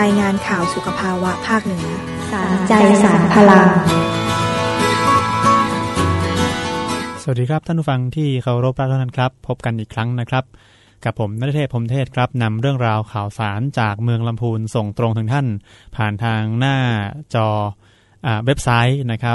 รายงานข่าวสุขภาวะภาคเหนือสารใจสารพลังสวัสดีครับท่านผู้ฟังที่เคารพรักทุกท่านครับพบกันอีกครั้งนะครับกับผมณเทพพรหมเทศครับนำเรื่องราวข่าวสารจากเมืองลำพูนส่งตรงถึงท่านผ่านทางหน้าจอเว็บไซต์นะครับ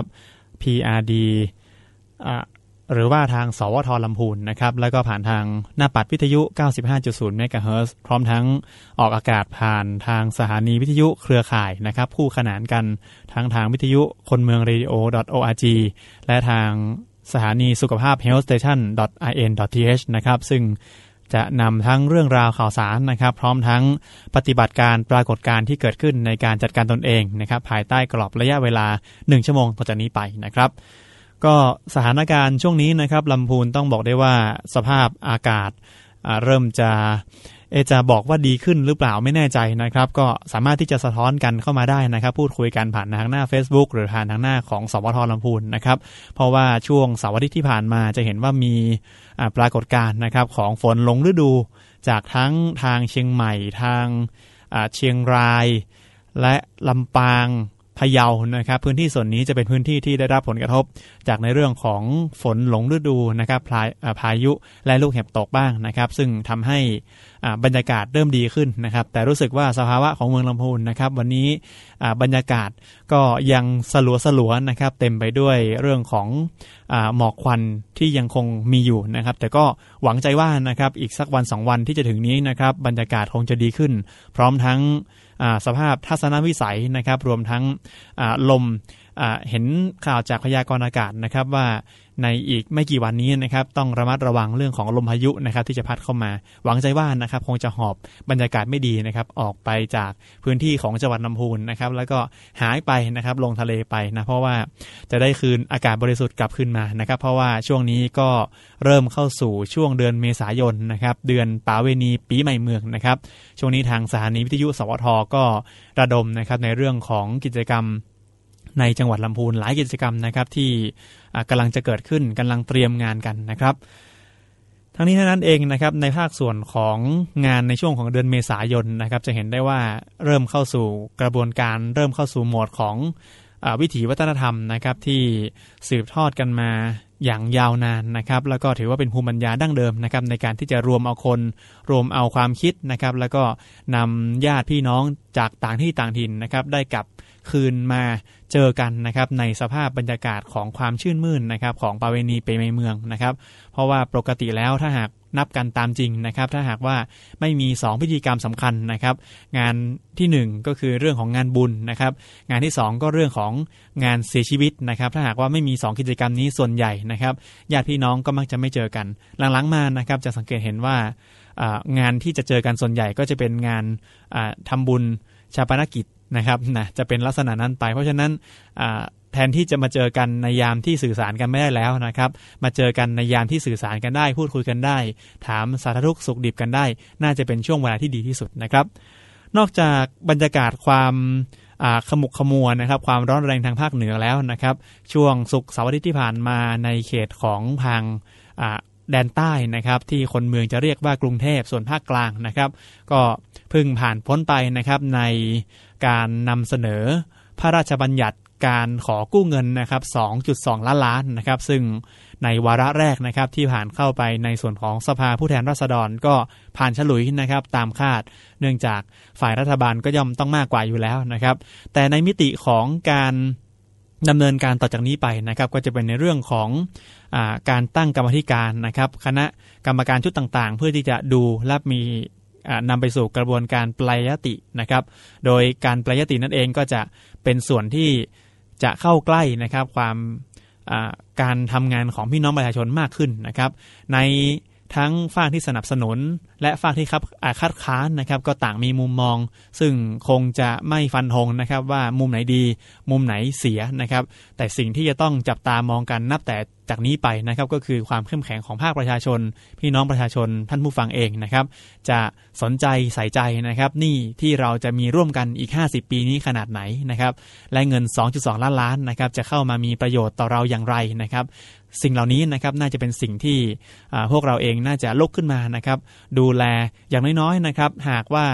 PRD หรือว่าทางสวทลำพูนนะครับแล้วก็ผ่านทางหน้าปัดวิทยุ 95.0 เมกะเฮิรตซ์พร้อมทั้งออกอากาศผ่านทางสถานีวิทยุเครือข่ายนะครับคู่ขนานกันทั้งทางวิทยุคนเมือง radio.org และทางสถานีสุขภาพ healthstation.in.th นะครับซึ่งจะนำทั้งเรื่องราวข่าวสารนะครับพร้อมทั้งปฏิบัติการปรากฏการณ์ที่เกิดขึ้นในการจัดการตนเองนะครับภายใต้กรอบระยะเวลา1ชั่วโมงต่อจากนี้ไปนะครับก็สถานการณ์ช่วงนี้นะครับลำพูนต้องบอกได้ว่าสภาพอากาศเริ่มจะบอกว่าดีขึ้นหรือเปล่าไม่แน่ใจนะครับก็สามารถที่จะสะท้อนกันเข้ามาได้นะครับพูดคุยกันผ่านทางหน้า Facebook หรือผ่านทางหน้าของสวทลำพูนนะครับเพราะว่าช่วงเสาร์อาทิตย์ที่ผ่านมาจะเห็นว่ามีปรากฏการณ์นะครับของฝนหลงฤดูจากทั้งทางเชียงใหม่ทางเชียงรายและลำปางพะเยานะครับพื้นที่ส่วนนี้จะเป็นพื้นที่ที่ได้รับผลกระทบจากในเรื่องของฝนหลงฤดูนะครับพายุและลูกเห็บตกบ้างนะครับซึ่งทำให้บรรยากาศเริ่มดีขึ้นนะครับแต่รู้สึกว่าสภาวะของเมืองลำพูนนะครับวันนี้บรรยากาศก็ยังสลัวนะครับเต็มไปด้วยเรื่องของหมอกควันที่ยังคงมีอยู่นะครับแต่ก็หวังใจว่านะครับอีกสักวัน2วันที่จะถึงนี้นะครับบรรยากาศคงจะดีขึ้นพร้อมทั้งสภาพทัศนวิสัยนะครับรวมทั้งลมเห็นข่าวจากพยากรณ์อากาศนะครับว่าในอีกไม่กี่วันนี้นะครับต้องระมัดระวังเรื่องของลมพายุนะครับที่จะพัดเข้ามาหวังใจว่านะครับคงจะหอบบรรยากาศไม่ดีนะครับออกไปจากพื้นที่ของจังหวัดลำพูนนะครับแล้วก็หายไปนะครับลงทะเลไปนะเพราะว่าจะได้คืนอากาศบริสุทธิ์กลับคืนมานะครับเพราะว่าช่วงนี้ก็เริ่มเข้าสู่ช่วงเดือนเมษายนนะครับเดือนปาเวณีปีใหม่เมืองนะครับช่วงนี้ทางสถานีวิทยุสวทก็ระดมนะครับในเรื่องของกิจกรรมในจังหวัดลำพูนหลายกิจกรรมนะครับที่กำลังจะเกิดขึ้นกำลังเตรียมงานกันนะครับทั้งนี้ทั้งนั้นเองนะครับในภาคส่วนของงานในช่วงของเดือนเมษายนนะครับจะเห็นได้ว่าเริ่มเข้าสู่กระบวนการเริ่มเข้าสู่โหมดของวิถีวัฒนธรรมนะครับที่สืบทอดกันมาอย่างยาวนานนะครับแล้วก็ถือว่าเป็นภูมิปัญญาดั้งเดิมนะครับในการที่จะรวมเอาคนรวมเอาความคิดนะครับแล้วก็นำญาติพี่น้องจากต่างที่ต่างถิ่นนะครับได้กลับคืนมาเจอกันนะครับในสภาพบรรยากาศของความชื่นมื่นนะครับของประเวณีปีใหม่เมืองนะครับเพราะว่าปกติแล้วถ้าหากนับกันตามจริงนะครับถ้าหากว่าไม่มี2พิธีกรรมสำคัญนะครับงานที่1ก็คือเรื่องของงานบุญนะครับงานที่2ก็เรื่องของงานเสียชีวิตนะครับถ้าหากว่าไม่มี2กิจกรรมนี้ส่วนใหญ่นะครับญาติพี่น้องก็มักจะไม่เจอกันหลังๆมานะครับจะสังเกตเห็นว่างานที่จะเจอกันส่วนใหญ่ก็จะเป็นงานทำบุญชาปนกิจนะครับจะเป็นลักษณะนั้นไปเพราะฉะนั้นแทนที่จะมาเจอกันในยามที่สื่อสารกันไม่ได้แล้วนะครับมาเจอกันในยามที่สื่อสารกันได้พูดคุยกันได้ถามสารทุกข์สุขดิบกันได้น่าจะเป็นช่วงเวลาที่ดีที่สุดนะครับนอกจากบรรยากาศความขมุกขมัวนะครับความร้อนแรงทางภาคเหนือแล้วนะครับช่วงศุกร์เสาร์อาทิตย์ที่ผ่านมาในเขตของทางแดนใต้นะครับที่คนเมืองจะเรียกว่ากรุงเทพส่วนภาคกลางนะครับก็เพิ่งผ่านพ้นไปนะครับในการนำเสนอพระราชบัญญัติการขอกู้เงินนะครับ 2.2 ล้านนะครับซึ่งในวาระแรกนะครับที่ผ่านเข้าไปในส่วนของสภาผู้แทนราษฎรก็ผ่านฉลุยนะครับตามคาดเนื่องจากฝ่ายรัฐบาลก็ย่อมต้องมากกว่าอยู่แล้วนะครับแต่ในมิติของการดำเนินการต่อจากนี้ไปนะครับก็จะเป็นในเรื่องของการตั้งกรรมธิการนะครับคณะกรรมการชุดต่างๆเพื่อที่จะดูและมีนำไปสู่กระบวนการแปลยตินะครับโดยการแปลยตินั่นเองก็จะเป็นส่วนที่จะเข้าใกล้นะครับการทำงานของพี่น้องประชาชนมากขึ้นนะครับในทั้งฝ่ายที่สนับสนุนและฝ่ายที่คัดค้านนะครับก็ต่างมีมุมมองซึ่งคงจะไม่ฟันธงนะครับว่ามุมไหนดีมุมไหนเสียนะครับแต่สิ่งที่จะต้องจับตามองกันนับแต่จากนี้ไปนะครับก็คือความเข้มแข็งของภาคประชาชนพี่น้องประชาชนท่านผู้ฟังเองนะครับจะสนใจใส่ใจนะครับนี่ที่เราจะมีร่วมกันอีก50ปีนี้ขนาดไหนนะครับและเงิน 2.2 ล้านนะครับจะเข้ามามีประโยชน์ต่อเราอย่างไรนะครับสิ่งเหล่านี้นะครับน่าจะเป็นสิ่งที่พวกเราเองน่าจะลุกขึ้นมานะครับดูแลอย่างน้อยๆนะครับหากว่า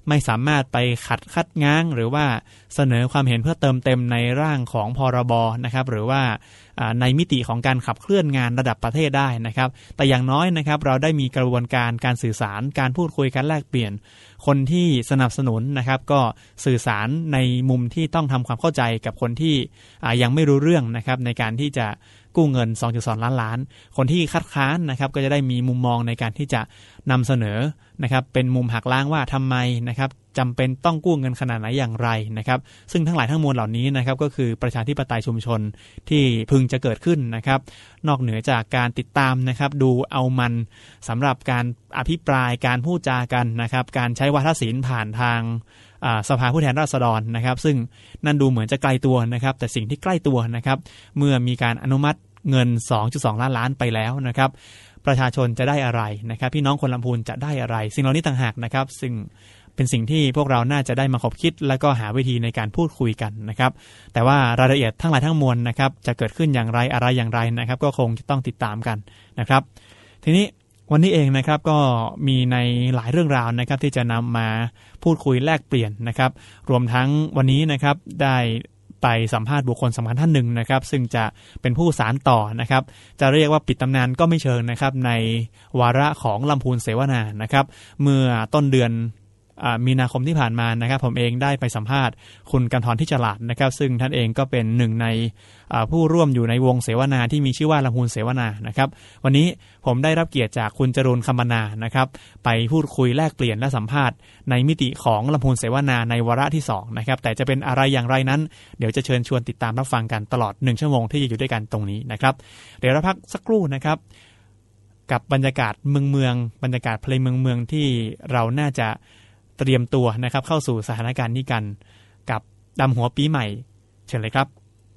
ไม่สามารถไปคัดง้างหรือว่าเสนอความเห็นเพื่อเติมเต็มในร่างของพรบนะครับหรือว่าในมิติของการขับเคลื่อนงานระดับประเทศได้นะครับแต่อย่างน้อยนะครับเราได้มีกระบวนการสื่อสารการพูดคุยการแลกเปลี่ยนคนที่สนับสนุนนะครับก็สื่อสารในมุมที่ต้องทำความเข้าใจกับคนที่ยังไม่รู้เรื่องนะครับในการที่จะกู้เงิน 2.2 ล้านคนที่คัดค้านนะครับก็จะได้มีมุมมองในการที่จะนำเสนอนะครับเป็นมุมหักล้างว่าทำไมนะครับจำเป็นต้องกู้เงินขนาดไหนอย่างไรนะครับซึ่งทั้งหลายทั้งมวลเหล่านี้นะครับก็คือประชาธิปไตยชุมชนที่พึงจะเกิดขึ้นนะครับนอกเหนือจากการติดตามนะครับดูเอามันสำหรับการอภิปรายการพูดจากันนะครับการใช้วาทศิลป์ผ่านทางสภาผู้แทนราษฎรนะครับซึ่งนั่นดูเหมือนจะไกลตัวนะครับแต่สิ่งที่ใกล้ตัวนะครับเมื่อมีการอนุมัติเงิน 2.2 ล้านไปแล้วนะครับประชาชนจะได้อะไรนะครับพี่น้องคนลำพูนจะได้อะไรสิ่งเหล่านี้ต่างหากนะครับซึ่งเป็นสิ่งที่พวกเราน่าจะได้มาคบคิดและก็หาวิธีในการพูดคุยกันนะครับแต่ว่ารายละเอียดทั้งหลายทั้งมวลนะครับจะเกิดขึ้นอย่างไรอะไรอย่างไรนะครับก็คงจะต้องติดตามกันนะครับทีนี้วันนี้เองนะครับก็มีในหลายเรื่องราวนะครับที่จะนำมาพูดคุยแลกเปลี่ยนนะครับรวมทั้งวันนี้นะครับได้ไปสัมภาษณ์บุคคลสำคัญท่านหนึ่งนะครับซึ่งจะเป็นผู้สานต่อนะครับจะเรียกว่าปิดตำนานก็ไม่เชิงนะครับในวาระของลำพูนเสวนานะครับเมื่อต้นเดือนมีนาคมที่ผ่านมานะครับผมเองได้ไปสัมภาษณ์คุณกันทรที่ฉลาดนะครับซึ่งท่านเองก็เป็นหนึ่งในผู้ร่วมอยู่ในวงเสวนาที่มีชื่อว่าลำพูนเสวนานะครับวันนี้ผมได้รับเกียรติจากคุณจรูนคำบรรณานะครับไปพูดคุยแลกเปลี่ยนและสัมภาษณ์ในมิติของลำพูนเสวนาในวาระที่2นะครับแต่จะเป็นอะไรอย่างไรนั้นเดี๋ยวจะเชิญชวนติดตามรับฟังกันตลอด1ชั่วโมงที่จะอยู่ด้วยกันตรงนี้นะครับเดี๋ยวเราพักสักครู่นะครับกับบรรยากาศเมืองบรรยากาศเพลงเมืองที่เราน่าจะเตรียมตัวนะครับเข้าสู่สถานการณ์นี้กันกับดำหัวปีใหม่เชิญเลยครับ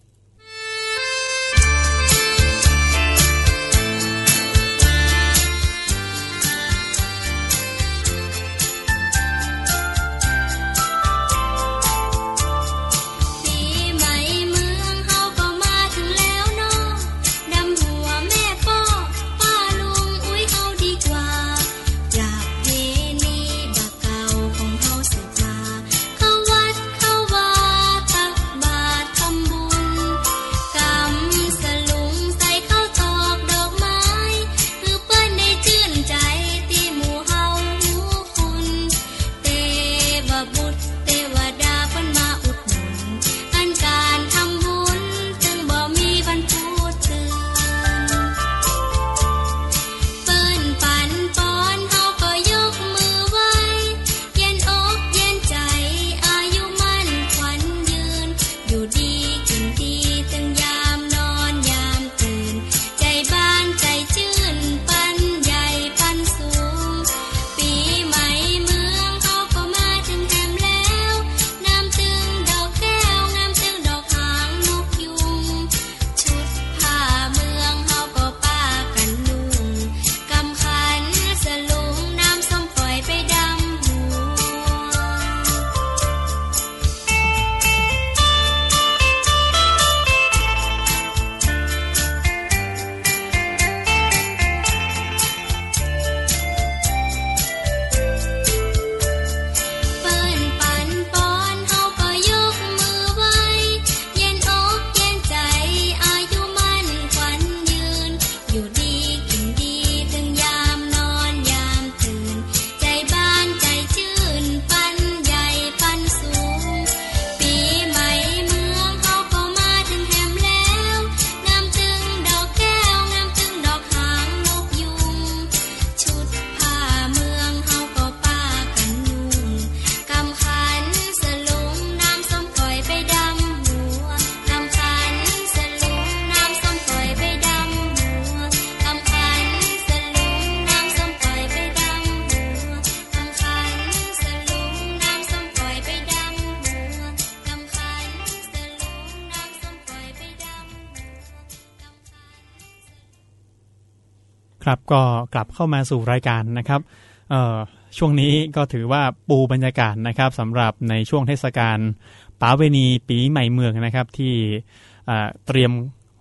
ครับก็กลับเข้ามาสู่รายการนะครับช่วงนี้ก็ถือว่าปูบรรยากาศนะครับสำหรับในช่วงเทศกาลปาเวณีปีใหม่เมืองนะครับที่เตรียม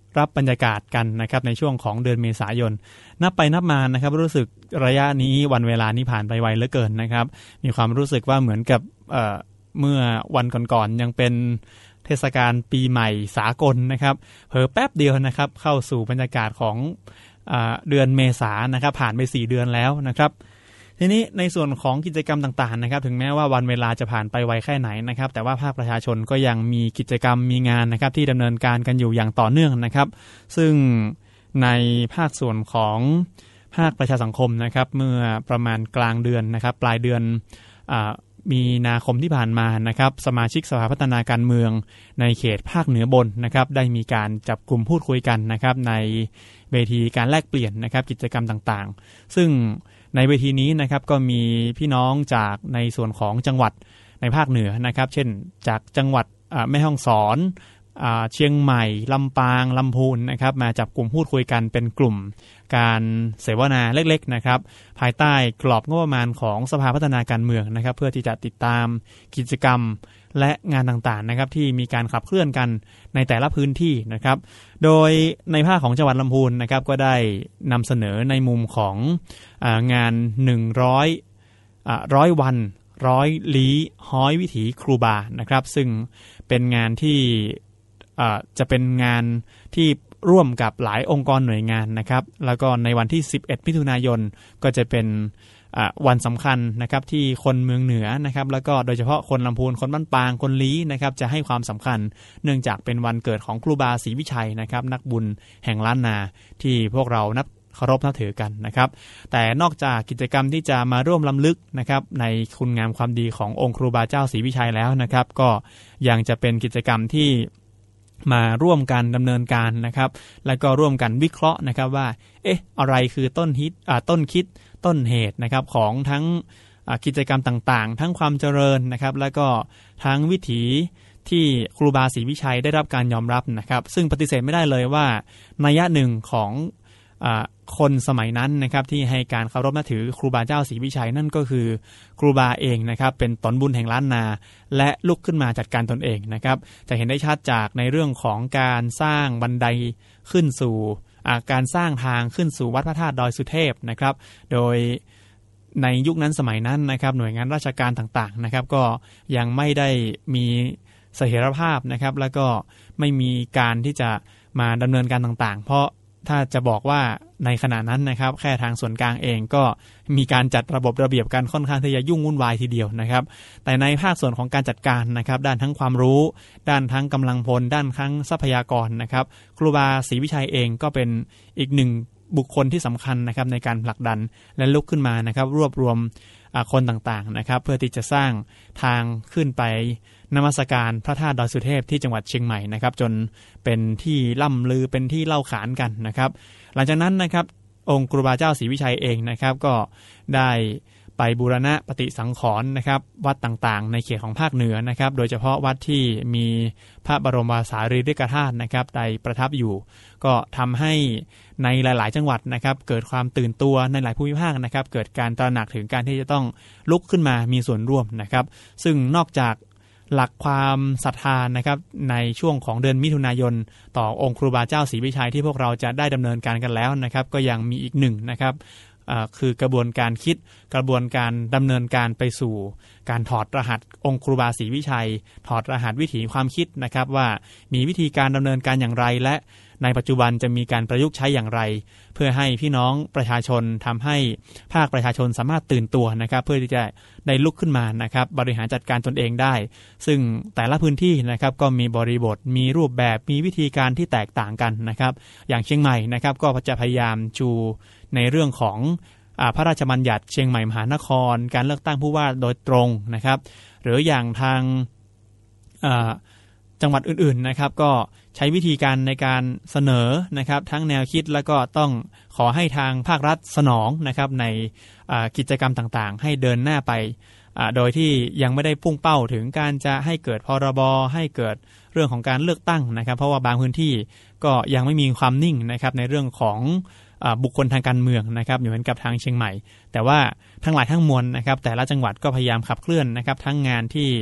รับบรรยากาศกันนะครับในช่วงของเดือนเมษายนนับไปนับมานะครับรู้สึกระยะนี้วันเวลานี้ผ่านไปไวเหลือเกินนะครับมีความรู้สึกว่าเหมือนกับเมื่อวันก่อนๆยังเป็นเทศกาลปีใหม่สากลนะครับเผลอแป๊บเดียวนะครับเข้าสู่บรรยากาศของเดือนเมษายนนะครับผ่านไป4เดือนแล้วนะครับทีนี้ในส่วนของกิจกรรมต่างๆนะครับถึงแม้ว่าวันเวลาจะผ่านไปไวแค่ไหนนะครับแต่ว่าภาคประชาชนก็ยังมีกิจกรรมมีงานนะครับที่ดำเนินการกันอยู่อย่างต่อเนื่องนะครับซึ่งในภาคส่วนของภาคประชาสังคมนะครับเมื่อประมาณกลางเดือนนะครับปลายเดือนมีนาคมที่ผ่านมานะครับสมาชิกสภาพัฒนาการเมืองในเขตภาคเหนือบนนะครับได้มีการจับกลุ่มพูดคุยกันนะครับในเวทีการแลกเปลี่ยนนะครับกิจกรรมต่างๆซึ่งในเวทีนี้นะครับก็มีพี่น้องจากในส่วนของจังหวัดในภาคเหนือนะครับเช่นจากจังหวัดแม่ฮ่องสอนเชียงใหม่ลำปางลำพูนนะครับมาจับกลุ่มพูดคุยกันเป็นกลุ่มการเสวนาเล็กๆนะครับภายใต้กรอบงบประมาณของสภาพัฒนาการเมืองนะครับเพื่อที่จะติดตามกิจกรรมและงานต่างๆนะครับที่มีการขับเคลื่อนกันในแต่ละพื้นที่นะครับโดยในภาคของจังหวัดลำพูนนะครับก็ได้นำเสนอในมุมของงาน100วัน100ลี้ฮ้อยวิถีครูบานะครับซึ่งเป็นงานที่จะเป็นงานที่ร่วมกับหลายองค์กรหน่วยงานนะครับแล้วก็ในวันที่11มิถุนายนก็จะเป็นวันสำคัญนะครับที่คนเมืองเหนือนะครับแล้วก็โดยเฉพาะคนลำพูนคนบ้านปางคนลี้นะครับจะให้ความสำคัญเนื่องจากเป็นวันเกิดของครูบาศรีวิชัยนะครับนักบุญแห่งล้านนาที่พวกเราเคารพนับถือกันนะครับแต่นอกจากกิจกรรมที่จะมาร่วมรำลึกนะครับในคุณงามความดีขององค์ครูบาเจ้าศรีวิชัยแล้วนะครับก็ยังจะเป็นกิจกรรมที่มาร่วมกันดำเนินการนะครับแล้วก็ร่วมกันวิเคราะห์นะครับว่าอะไรคือต้นคิดต้นเหตุนะครับของทั้งกิจกรรมต่างๆทั้งความเจริญนะครับแล้วก็ทั้งวิถีที่ครูบาศรีวิชัยได้รับการยอมรับนะครับซึ่งปฏิเสธไม่ได้เลยว่านัยยะหนึ่งของคนสมัยนั้นนะครับที่ให้การเคารพนับถือครูบาเจ้าศรีวิชัยนั่นก็คือครูบาเองนะครับเป็นตนบุญแห่งล้านนาและลุกขึ้นมาจัดการตนเองนะครับจะเห็นได้ชัดจากในเรื่องของการสร้างบันไดขึ้นสู่การสร้างทางขึ้นสู่วัดพระธาตุดอยสุเทพนะครับโดยในยุคนั้นสมัยนั้นนะครับหน่วยงานราชการต่างๆนะครับก็ยังไม่ได้มีเสถียรภาพนะครับแล้วก็ไม่มีการที่จะมาดำเนินการต่างๆเพราะถ้าจะบอกว่าในขณะนั้นนะครับแค่ทางส่วนกลางเองก็มีการจัดระบบระเบียบกันค่อนข้างที่จะยุ่งวุ่นวายทีเดียวนะครับแต่ในภาคส่วนของการจัดการนะครับด้านทั้งความรู้ด้านทั้งกำลังพลด้านทั้งทรัพยากรนะครับครูบาศรีวิชัยเองก็เป็นอีกหนึ่งบุคคลที่สำคัญนะครับในการผลักดันและลุกขึ้นมานะครับรวบรวมคนต่างๆนะครับเพื่อที่จะสร้างทางขึ้นไปนมัสการพระธาตุดอยสุเทพที่จังหวัดเชียงใหม่นะครับจนเป็นที่ล่ำลือเป็นที่เล่าขานกันนะครับหลังจากนั้นนะครับองค์ครูบาเจ้าศรีวิชัยเองนะครับก็ได้ไปบูรณะปฏิสังขรณ์นะครับวัดต่างๆในเขตของภาคเหนือนะครับโดยเฉพาะวัดที่มีพระบรมสารีริกธาตุนะครับได้ประทับอยู่ก็ทำให้ในหลายๆจังหวัดนะครับเกิดความตื่นตัวในหลายภูมิภาคนะครับเกิดการตระหนักถึงการที่จะต้องลุกขึ้นมามีส่วนร่วมนะครับซึ่งนอกจากหลักความศรัทธานะครับในช่วงของเดือนมิถุนายนต่อองค์ครูบาเจ้าศรีวิชัยที่พวกเราจะได้ดำเนินการกันแล้วนะครับก็ยังมีอีกหนึ่งนะครับคือกระบวนการคิดกระบวนการดำเนินการไปสู่การถอดรหัสองค์ครูบาศรีวิชัยถอดรหัสวิถีความคิดนะครับว่ามีวิธีการดำเนินการอย่างไรและในปัจจุบันจะมีการประยุกต์ใช้อย่างไรเพื่อให้พี่น้องประชาชนทำให้ภาคประชาชนสามารถตื่นตัวนะครับเพื่อที่จะได้ลุกขึ้นมานะครับบริหารจัดการตนเองได้ซึ่งแต่ละพื้นที่นะครับก็มีบริบทมีรูปแบบมีวิธีการที่แตกต่างกันนะครับอย่างเชียงใหม่นะครับก็จะพยายามชูในเรื่องของพระราชบัญญัติเชียงใหม่มหานครการเลือกตั้งผู้ว่าโดยตรงนะครับหรืออย่างทางจังหวัดอื่นๆนะครับก็ใช้วิธีการในการเสนอนะครับทั้งแนวคิดแล้วก็ต้องขอให้ทางภาครัฐสนองนะครับในกิจกรรมต่างๆให้เดินหน้าไปโดยที่ยังไม่ได้พุ่งเป้าถึงการจะให้เกิดพรบให้เกิดเรื่องของการเลือกตั้งนะครับเพราะว่าบางพื้นที่ก็ยังไม่มีความนิ่งนะครับในเรื่องของบุคคลทางการเมืองนะครับเหมือนกับทางเชียงใหม่แต่ว่าทั้งหลายทั้งมวลนะครับแต่ละจังหวัดก็พยายามขับเคลื่อนนะครับทั้งงานที่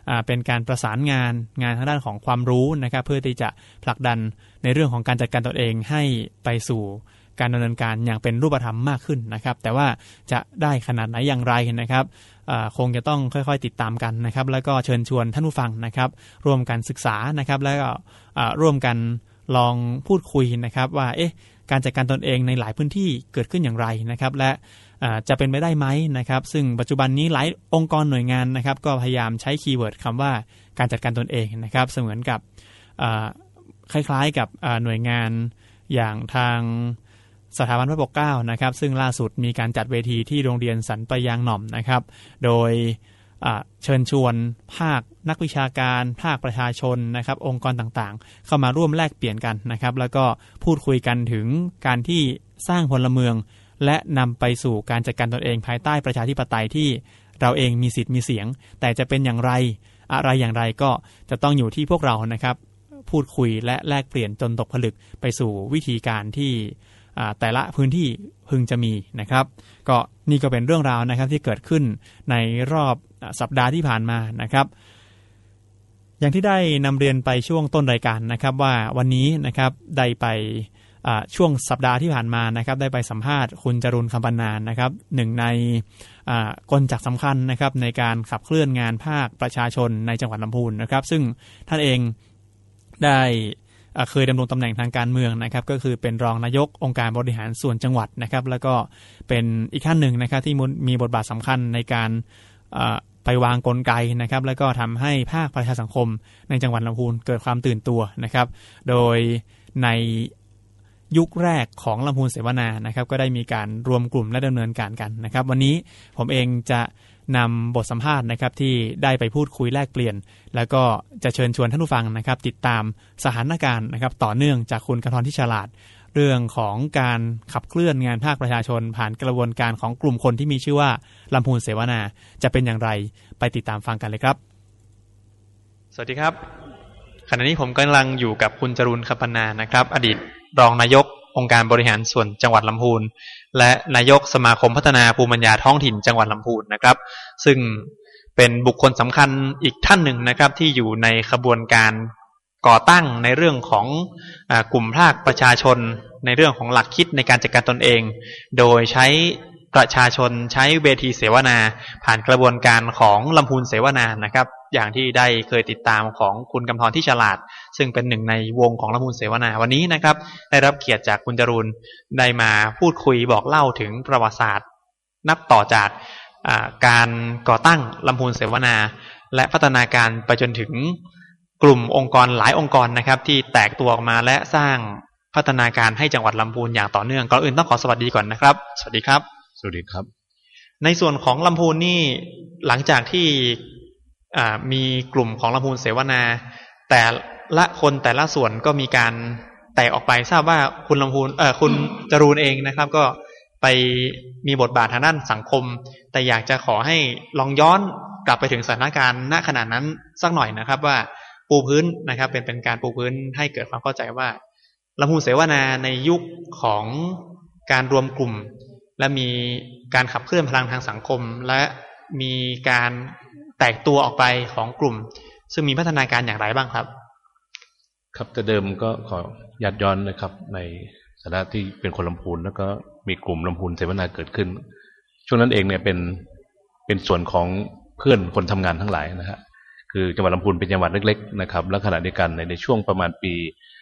เป็นการประสานงานทางด้านของความรู้นะครับเพื่อที่จะผลักดันในเรื่องของการจัดการตนเองให้ไปสู่การดำเนินการอย่างเป็นรูปธรรมมากขึ้นนะครับแต่ว่าจะได้ขนาดไหนอย่างไรนะครับคงจะต้องค่อยๆติดตามกันนะครับแล้วก็เชิญชวนท่านผู้ฟังนะครับร่วมกันศึกษานะครับแล้วก็ร่วมกันลองพูดคุยนะครับว่าการจัดการตนเองในหลายพื้นที่เกิดขึ้นอย่างไรนะครับและจะเป็นไปได้ไหมนะครับซึ่งปัจจุบันนี้หลายองค์กรหน่วยงานนะครับก็พยายามใช้คีย์เวิร์ดคำว่าการจัดการตนเองนะครับเสมือนกับคล้ายๆกับหน่วยงานอย่างทางสถาบันพระปกเกล้านะครับซึ่งล่าสุดมีการจัดเวทีที่โรงเรียนสันปะยางหน่อมนะครับโดยเชิญชวนภาคนักวิชาการภาคประชาชนนะครับองค์กรต่างๆเข้ามาร่วมแลกเปลี่ยนกันนะครับแล้วก็พูดคุยกันถึงการที่สร้างพลเมืองและนำไปสู่การจัดการตนเองภายใต้ประชาธิปไตยที่เราเองมีสิทธิ์มีเสียงแต่จะเป็นอย่างไรอะไรอย่างไรก็จะต้องอยู่ที่พวกเรานะครับพูดคุยและแลกเปลี่ยนจนตกผลึกไปสู่วิธีการที่แต่ละพื้นที่พึงจะมีนะครับก็นี่ก็เป็นเรื่องราวนะครับที่เกิดขึ้นในรอบสัปดาห์ที่ผ่านมานะครับอย่างที่ได้นำเรียนไปช่วงต้นรายการนะครับว่าวันนี้นะครับได้ไปช่วงสัปดาห์ที่ผ่านมานะครับได้ไปสัมภาษณ์คุณจรุน คำปานานนะครับหนึ่งในกลจักรสำคัญนะครับในการขับเคลื่อนงานภาคประชาชนในจังหวัดลำพูนนะครับซึ่งท่านเองได้เคยดำรงตำแหน่งทางการเมืองนะครับก็คือเป็นรองนายกองค์การบริหารส่วนจังหวัดนะครับแล้วก็เป็นอีกขั้นหนึ่งนะครับที่มีบทบาทสำคัญในการไปวางกลไกนะครับแล้วก็ทำให้ภาคประชาสังคมในจังหวัดลำพูนเกิดความตื่นตัวนะครับโดยในยุคแรกของลำพูนเสวนานะครับก็ได้มีการรวมกลุ่มและดำเนินการกันนะครับวันนี้ผมเองจะนำบทสัมภาษณ์นะครับที่ได้ไปพูดคุยแลกเปลี่ยนแล้วก็จะเชิญชวนท่านผู้ฟังนะครับติดตามสถานการณ์นะครับต่อเนื่องจากคุณกำธรที่ฉลาดเรื่องของการขับเคลื่อนงานภาคประชาชนผ่านกระบวนการของกลุ่มคนที่มีชื่อว่าลำพูนเสวนาจะเป็นอย่างไรไปติดตามฟังกันเลยครับสวัสดีครับขณะนี้ผมกำลังอยู่กับคุณจรุน คำปานานนะครับอดีตรองนายกองค์การบริหารส่วนจังหวัดลำพูนและนายกสมาคมพัฒนาภูมิปัญญาท้องถิ่นจังหวัดลำพูนนะครับซึ่งเป็นบุคคลสำคัญอีกท่านหนึ่งนะครับที่อยู่ในขบวนการก่อตั้งในเรื่องของกลุ่มภาคประชาชนในเรื่องของหลักคิดในการจัดการตนเองโดยใช้ประชาชนใช้เวทีเสวนาผ่านกระบวนการของลำพูนเสวนานะครับอย่างที่ได้เคยติดตามของคุณกำธรที่ฉลาดซึ่งเป็นหนึ่งในวงของลำพูนเสวนาวันนี้นะครับได้รับเกียรติจากคุณจรุนได้มาพูดคุยบอกเล่าถึงประวัติศาสตร์นับต่อจากการก่อตั้งลำพูนเสวนาและพัฒนาการไปจนถึงกลุ่มองค์กรหลายองค์กรนะครับที่แตกตัวออกมาและสร้างพัฒนาการให้จังหวัดลำพูนอย่างต่อเนื่องก่อนอื่นต้องขอสวัสดีก่อนนะครับสวัสดีครับสวัสดีครับในส่วนของลำพูนนี่หลังจากที่มีกลุ่มของลำพูนเสวนาแต่ละคนแต่ละส่วนก็มีการแตกออกไปทราบว่าคุณลำพูนคุณจรูนเองนะครับก็ไปมีบทบาททางด้านสังคมแต่อยากจะขอให้ลองย้อนกลับไปถึงสถานการณ์ณขณะนั้นสักหน่อยนะครับว่าปูพื้นนะครับเป็นการปูพื้นให้เกิดความเข้าใจว่าลำพูนเสวนาในยุคของการรวมกลุ่มและมีการขับเคลื่อนพลังทางสังคมและมีการแตกตัวออกไปของกลุ่มซึ่งมีพัฒนาการอย่างไรบ้างครับครับแต่เดิมก็ขอยัดย้อนนะครับในฐานะที่เป็นคนลำพูนแล้วก็มีกลุ่มลำพูนเสวนาเกิดขึ้นช่วงนั้นเองเนี่ยเป็นส่วนของเพื่อนคนทำงานทั้งหลายนะฮะคือจังหวัดลำพูนเป็นจังหวัดเล็กๆนะครับและขณะเดียวกันในช่วงประมาณปี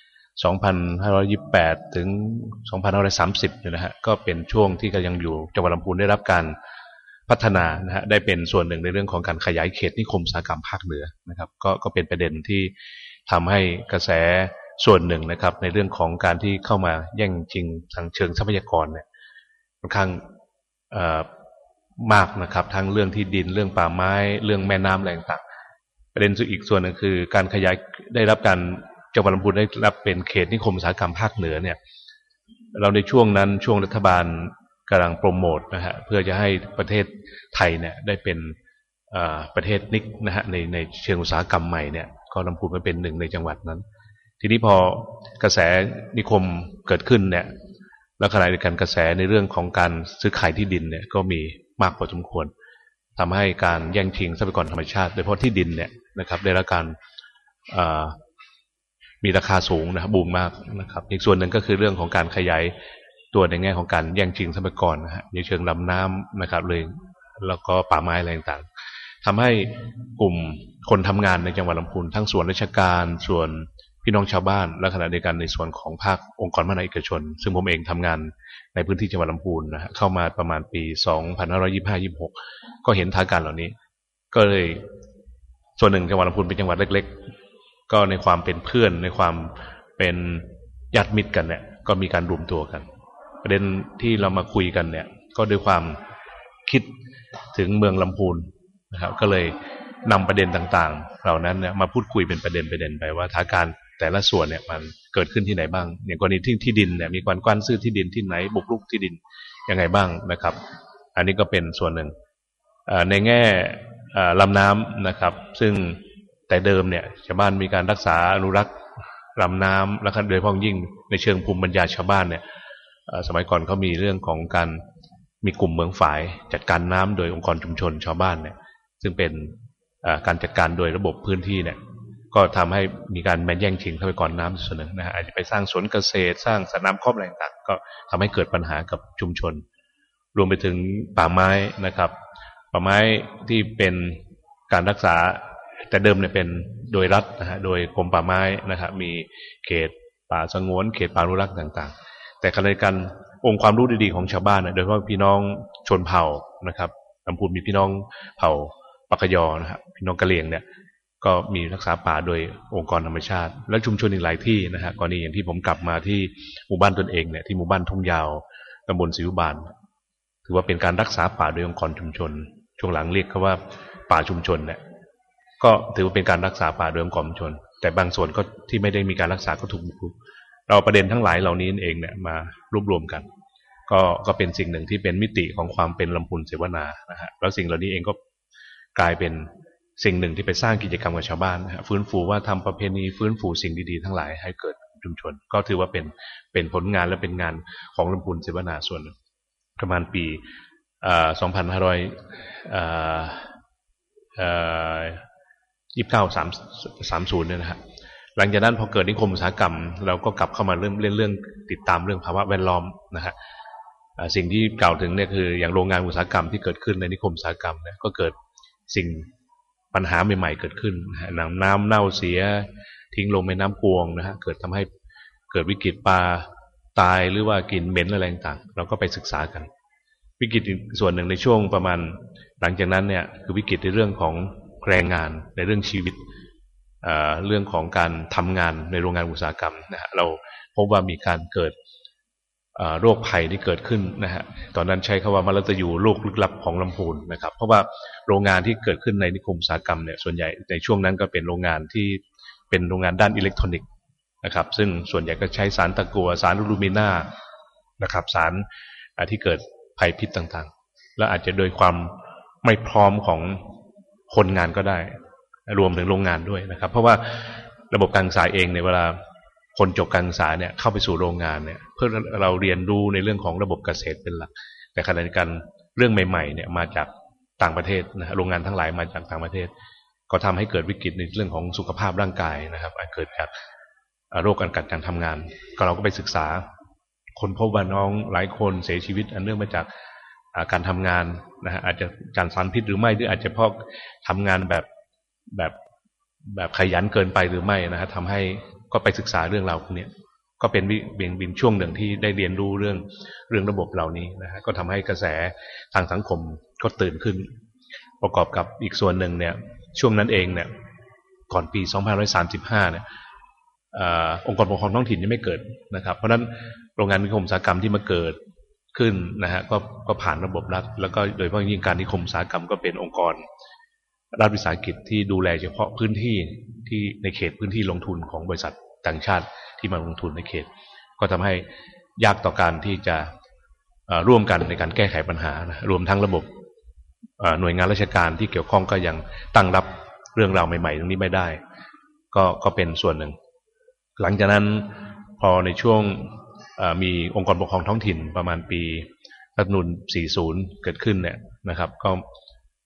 2528ถึง2530เนี่ยนะฮะก็เป็นช่วงที่ก็ยังอยู่จังหวัดลำพูนได้รับการพัฒนานะฮะได้เป็นส่วนหนึ่งในเรื่องของการขยายเขตนิคมอุตสาหกรรมภาคเหนือนะครับก็เป็นประเด็นที่ทำให้กระแสส่วนหนึ่งนะครับในเรื่องของการที่เข้ามาแย่งชิงทางเชิงทรัพยากรเนี่ยค่อนข้างมากนะครับทั้งเรื่องที่ดินเรื่องป่าไม้เรื่องแม่น้ำอะไรต่างประเด็นอีกส่วนนึงคือการขยายได้รับการจังหวัดลำพูนได้รับเป็นเขตนิคมอุตสาหกรรมภาคเหนือเนี่ยเราในช่วงนั้นช่วงรัฐบาลกำลังโปรโมทนะฮะเพื่อจะให้ประเทศไทยเนี่ยได้เป็นประเทศนิกนะฮะในเชิงอุตสาหกรรมใหม่เนี่ยก็ลำพูนก็เป็นหนึ่งในจังหวัดนั้นทีนี้พอกระแสนิคมเกิดขึ้นเนี่ยแล้วขณะเดียวกันกระแสในเรื่องของการซื้อขายที่ดินเนี่ยก็มีมากพอสมควรทำให้การแย่งชิงทรัพยากรธรรมชาติโดยเฉพาะที่ดินเนี่ยนะครับได้รับการมีราคาสูงนะครับบูมมากนะครับอีกส่วนหนึ่งก็คือเรื่องของการขยายตัวในแง่ของการแย่งชิงทรัพยากรนะฮะในเชิงลำน้ำนะครับเลยแล้วก็ป่าไม้อะไรต่างๆทำให้กลุ่มคนทำงานในจังหวัดลำพูนทั้งส่วนราชการส่วนพี่น้องชาวบ้านและขณะเดียวกันในส่วนของภาคองค์กรพัฒนาเอกชนซึ่งผมเองทำงานในพื้นที่จังหวัดลำพูนนะฮะเข้ามาประมาณปี 2525-26 ก็เห็นทางการเหล่านี้ก็เลยส่วนหนึ่งจังหวัดลำพูนเป็นจังหวัดเล็กๆก็ในความเป็นเพื่อนในความเป็นญาติมิตรกันเนี่ยก็มีการรวมตัวกันประเด็นที่เรามาคุยกันเนี่ยก็ด้วยความคิดถึงเมืองลำพูนนะครับก็เลยนำประเด็นต่างๆเหล่านั้นเนี่ยมาพูดคุยเป็นประเด็นไปว่าทางการแต่ละส่วนเนี่ยมันเกิดขึ้นที่ไหนบ้างอย่างกรณีที่ดินเนี่ยมีการกว้านซื้อที่ดินที่ไหนบุกรุกที่ดินยังไงบ้างนะครับอันนี้ก็เป็นส่วนหนึ่งในแง่ลำน้ำนะครับซึ่งแต่เดิมเนี่ยชาวบ้านมีการรักษาอนุรักษ์ลำน้ำและโดยเฉพาะยิ่งในเชิงภูมิปัญญาชาวบ้านเนี่ยสมัยก่อนเขามีเรื่องของการมีกลุ่มเมืองฝายจัดการน้ำโดยองค์กรชุมชนชาวบ้านเนี่ยซึ่งเป็นการจัดการโดยระบบพื้นที่เนี่ยก็ทำให้มีการแย่งชิงทรัพยากรน้ำส่วนหนึ่งนะฮะอาจจะไปสร้างสวนเกษตรสร้างสระน้ำครอบอะไรต่างๆก็ทำให้เกิดปัญหากับชุมชนรวมไปถึงป่าไม้นะครับป่าไม้ที่เป็นการรักษาแต่เดิมเนี่ยเป็นโดยรัฐนะฮะโดยกรมป่าไม้นะครับมีเขตป่าสงวนเขตป่าอนุรักษ์ต่างๆแต่ขณะเดียวกันองค์ความรู้ดีๆของชาวบ้านนะโดยเฉพาะพี่น้องชนเผ่านะครับลำพูนมีพี่น้องเผ่าปากยอนะครับพี่น้องกะเหรี่ยงเนี่ยก็มีรักษาป่าโดยองค์กรธรรมชาติและชุมชนอีกหลายที่นะฮะกรณีอย่างที่ผมกลับมาที่หมู่บ้านตนเองเนี่ยที่หมู่บ้านทุ่งยาวตำบลศรีอุบลถือว่าเป็นการรักษาป่าโดยองค์กรชุมชนช่วงหลังเรียกเขาว่าป่าชุมชนเนี่ยก็ถือว่าเป็นการรักษาป่าโดยองค์กรชุมชนแต่บางส่วนก็ที่ไม่ได้มีการรักษาก็ถูกบุกรุกเราประเด็นทั้งหลายเหล่านี้เองเนี่ยมารวบรวมกันก็เป็นสิ่งหนึ่งที่เป็นมิติของความเป็นลำพูนเสวนานะฮะแล้วสิ่งเหล่านี้เองก็กลายเป็นสิ่งหนึ่งที่ไปสร้างกิจกรรมกับชาวบ้านนะฮะฟื้นฟูว่าทำประเพณีฟื้นฟูสิ่งดีๆทั้งหลายให้เกิดชุมชนก็ถือว่าเป็นผลงานและเป็นงานของลำพูนเสวนาส่วนประมาณปี2529-30เนี่ยนะฮะหลังจากนั้นพอเกิดนิคมอุตสาหกรรมเราก็กลับเข้ามาเริ่มเล่นเรื่องติดตามเรื่องภาวะแวดล้อมนะฮะสิ่งที่กล่าวถึงเนี่ยคืออย่างโรงงานอุตสาหกรรมที่เกิดขึ้นในนิคมอุตสาหกรรมเนี่ยก็เกิดสิ่งปัญหาใหม่ๆเกิดขึ้นน้ำเน่าเสียทิ้งลงแม่น้ำกวงนะฮะเกิดทำให้เกิดวิกฤตปลาตายหรือว่ากลิ่นเหม็นอะไรต่างๆเราก็ไปศึกษากันวิกฤตส่วนหนึ่งในช่วงประมาณหลังจากนั้นเนี่ยคือวิกฤตในเรื่องของแรงงานในเรื่องชีวิตเรื่องของการทำงานในโรงงานอุตสาหกรรมนะฮะเราพบว่ามีการเกิดโรคภัยที่เกิดขึ้นนะฮะตอนนั้นใช้คำว่ามฤตยูโรคลึกลับของลำพูนนะครับเพราะว่าโรงงานที่เกิดขึ้นในนิคมอุตสาหกรรมเนี่ยส่วนใหญ่ในช่วงนั้นก็เป็นโรงงานที่เป็นโรงงานด้านอิเล็กทรอนิกส์นะครับซึ่งส่วนใหญ่ก็ใช้สารตะกั่วสารอลูมิเนียมนะครับสารที่เกิดภัยพิษต่างๆและอาจจะโดยความไม่พร้อมของคนงานก็ได้รวมถึงโรงงานด้วยนะครับเพราะว่าระบบการศึกษาเองในเวลาคนจบการศึกษาเนี่ยเข้าไปสู่โรงงานเนี่ยเพื่อเราเรียนรู้ในเรื่องของระบบเกษตรเป็นหลักแต่ขณะเดียวกันเรื่องใหม่ๆเนี่ยมาจากต่างประเทศนะโรงงานทั้งหลายมาจากต่างประเทศก็ทำให้เกิดวิกฤตในเรื่องของสุขภาพร่างกายนะครับอาจเกิดจากโรคการทำงานก็เราก็ไปศึกษาคนพบว่าน้องหลายคนเสียชีวิตอันเนื่องมาจากการทำงานนะฮะอาจจะจากสารพิษหรือไม่หรืออาจจะเพราะทำงานแบบขยันเกินไปหรือไม่นะฮะทำให้ก็ไปศึกษาเรื่องราวพวกนี้ก็เป็นวินช่วงหนึ่งที่ได้เรียนรู้เรื่องระบบเหล่านี้นะฮะก็ทำให้กระแสทางสังคมก็ตื่นขึ้นประกอบกับอีกส่วนหนึ่งเนี่ยช่วงนั้นเองเนี่ยก่อนปี2535เนี่ยองค์กรปกครองท้องถิ่นยังไม่เกิดนะครับเพราะฉะนั้นโรงงานนิคมอุตสาหกรรมที่มาเกิดขึ้นนะฮะก็ผ่านระบบรัฐแล้วก็โดยเฉพาะยิ่งการนิคมอุตสาหกรรมก็เป็นองค์กรรัฐวิสาหกิจที่ดูแลเฉพาะพื้นที่ที่ในเขตพื้นที่ลงทุนของบริษัทต่างชาติที่มาลงทุนในเขตก็ทำให้ยากต่อการที่จะร่วมกันในการแก้ไขปัญหานะรวมทั้งระบบหน่วยงานราชการที่เกี่ยวข้องก็ยังตั้งรับเรื่องราวใหม่ๆตรงนี้ไม่ได้ก็เป็นส่วนหนึ่งหลังจากนั้นพอในช่วงมีองค์กรปกครองท้องถิ่นประมาณปีรัฐธรรมนูญ40เกิดขึ้นเนี่ยนะครับก็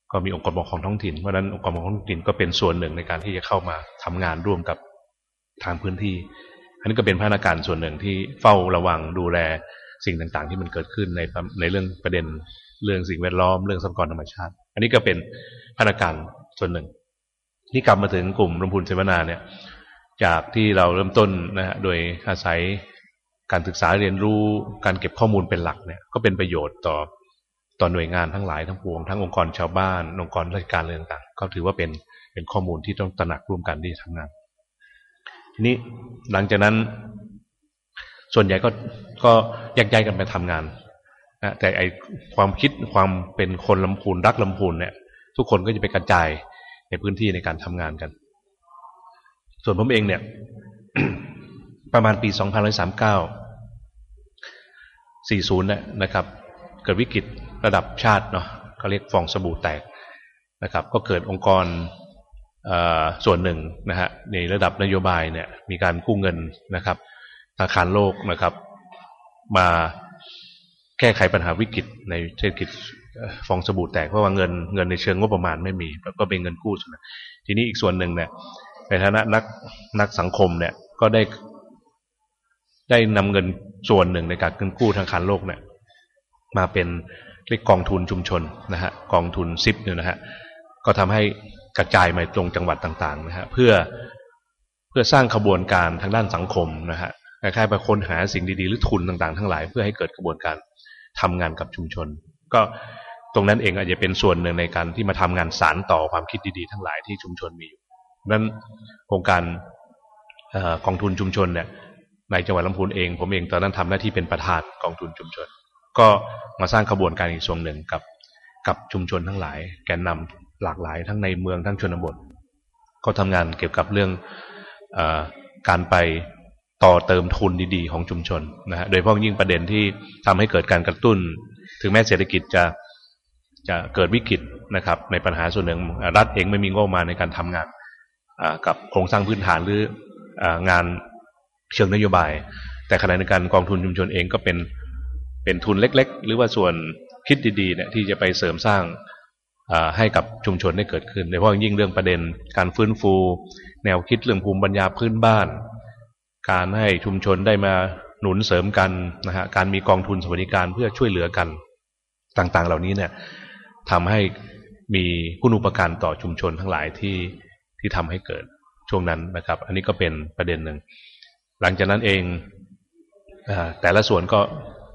ก็มีองค์กรปกครองท้องถิ่นเพราะฉะนั้นองค์กรปกครองท้องถิ่นก็เป็นส่วนหนึ่งในการที่จะเข้ามาทำงานร่วมกับทางพื้นที่อันนี้ก็เป็นพนักงานส่วนหนึ่งที่เฝ้าระวังดูแลสิ่งต่างๆที่มันเกิดขึ้นในเรื่องประเด็นเรื่องสิ่งแวดล้อมเรื่องทรัพยากรธรรมชาติอันนี้ก็เป็นพนักงานส่วนหนึ่งที่กลับมาถึงกลุ่มลำพูนเสวนาเนี่ยจากที่เราเริ่มต้นนะฮะโดยอาศัยการศึกษาเรียนรู้การเก็บข้อมูลเป็นหลักเนี่ยก็เป็นประโยชน์ต่อหน่วยงานทั้งหลายทั้งปวงทั้งองค์กรชาวบ้านองค์กรราชการอะไรต่างๆก็ถือว่าเป็นข้อมูลที่ต้องตระหนักร่วมกันที่ทำงานทีนี้หลังจากนั้นส่วนใหญ่ก็แยกย้ายกันไปทำงานนะแต่ไอความคิดความเป็นคนลำพูนรักลำพูนเนี่ยทุกคนก็จะไปกระจายในพื้นที่ในการทำงานกันส่วนผมเองเนี่ย ประมาณปี2539 40นะครับเกิดวิกฤตระดับชาติเนาะเขาเรียกฟองสบู่แตกนะครับก็เกิดองค์กรส่วนหนึ่งนะฮะในระดับนโยบายเนี่ยมีการกู้เงินนะครับธนาคารโลกนะครับมาแก้ไขปัญหาวิกฤตในเศรษฐกิจฟองสบู่แตกเพราะว่าเงินในเชิงงบประมาณไม่มีก็เป็นเงินกู้ส่วนทีนี้อีกส่วนหนึ่งเนี่ยในฐานะนักสังคมเนี่ยก็ได้นำเงินส่วนหนึ่งในการกู้ธนาคารโลกเนี่ยมาเป็นเรียกกองทุนชุมชนนะฮะกองทุนซิปเนี่ยนะฮะก็ทำให้กระจายมาตรงจังหวัดต่างๆนะฮะเพื่อสร้างขบวนการทางด้านสังคมนะฮะคล้ายๆไปค้นหาสิ่งดีๆหรือทุนต่างๆทั้งหลายเพื่อให้เกิดกระบวนการทำงานกับชุมชนก็ตรงนั้นเองอาจจะเป็นส่วนหนึ่งในการที่มาทำงานสานต่อความคิดดีๆทั้งหลายที่ชุมชนมีอยู่นั้นโครงการกองทุนชุมชนเนี่ยในจังหวัดลำพูนเองผมเองตอนนั้นทำหน้าที่เป็นประธานกองทุนชุมชนก็มาสร้างขบวนการอีกส่วนหนึ่งกับชุมชนทั้งหลายแกนนำหลากหลายทั้งในเมืองทั้งชนบทก็ทำงานเกี่ยวกับเรื่องการไปต่อเติมทุนดีๆของชุมชนนะฮะโดยเฉพาะยิ่งประเด็นที่ทำให้เกิดการกระตุ้นถึงแม้เศรษฐกิจจะเกิดวิกฤตนะครับในปัญหาส่วนหนึ่งรัฐเองไม่มีงบประมาณในการทำงานกับโครงสร้างพื้นฐานหรืองานเชิงนโยบายแต่ขณะเดียวกันกองทุนชุมชนเองก็เป็นทุนเล็กๆหรือว่าส่วนคิดดีๆเนี่ยที่จะไปเสริมสร้างให้กับชุมชนได้เกิดขึ้นโดยเฉพาะยิ่งเรื่องประเด็นการฟื้นฟูแนวคิดเรื่องภูมิปัญญาพื้นบ้านการให้ชุมชนได้มาหนุนเสริมกันนะฮะการมีกองทุนสวัสดิการเพื่อช่วยเหลือกันต่างๆเหล่านี้เนี่ยทำให้มีคุณูปการต่อชุมชนทั้งหลายที่ทำให้เกิดช่วงนั้นนะครับอันนี้ก็เป็นประเด็นหนึ่งหลังจากนั้นเองแต่ละส่วนก็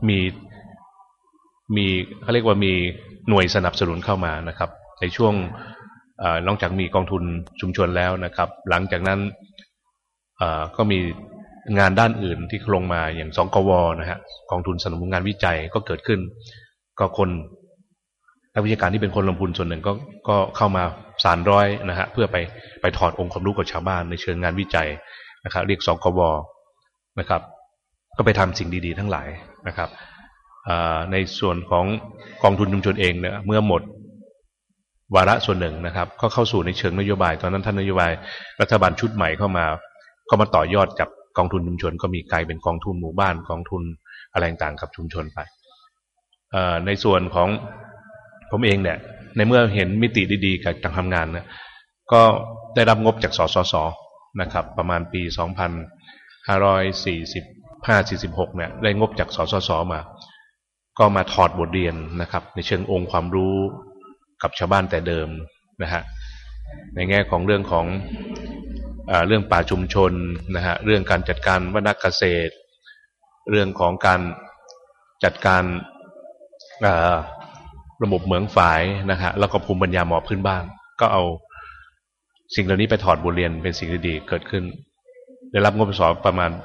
มีเขาเรียกว่ามีหน่วยสนับสนุนเข้ามานะครับในช่วงนอกจากมีกองทุนชุมชนแล้วนะครับหลังจากนั้นก็มีงานด้านอื่นที่ลงมาอย่างสกวนะฮะกองทุนสนับสนุนงานวิจัยก็เกิดขึ้นก็คนนักวิชาการที่เป็นคนลำพูนส่วนหนึ่งก็เข้ามา300นะฮะเพื่อไปถอดองค์ความรู้กับชาวบ้านในเชิงงานวิจัยนะครับเรียกสกวนะครับก็ไปทำสิ่งดีๆทั้งหลายนะครับในส่วนของกองทุนชุมชนเองเนี่ยเมื่อหมดวาระส่วนหนึ่งนะครับก็เข้าสู่ในเชิงนโยบายตอนนั้นท่านนโยบายรัฐบาลชุดใหม่เข้ามาก็มาต่อยอดกับกองทุนชุมชนก็มีกลายเป็นกองทุนหมู่บ้านกองทุนอะไรต่างๆกับชุมชนไปในส่วนของผมเองเนี่ยในเมื่อเห็นมิติดีๆกับการทำงานเนี่ยก็ได้รับงบจากสสสนะครับประมาณปี2545-46เนี่ยได้งบจากสสสมาก็มาถอดบทเรียนนะครับในเชิงองค์ความรู้กับชาวบ้านแต่เดิมนะฮะในแง่ของเรื่องป่าชุมชนนะฮะเรื่องการจัดการวรรณเกษตรเรื่องของการจัดการระบบเหมืองฝายนะฮะแล้วก็ภูมิปัญญาหมอพื้นบ้านก็เอาสิ่งเหล่านี้ไปถอดบทเรียนเป็นสิ่งดีๆเกิดขึ้นได้รับงบประมาณ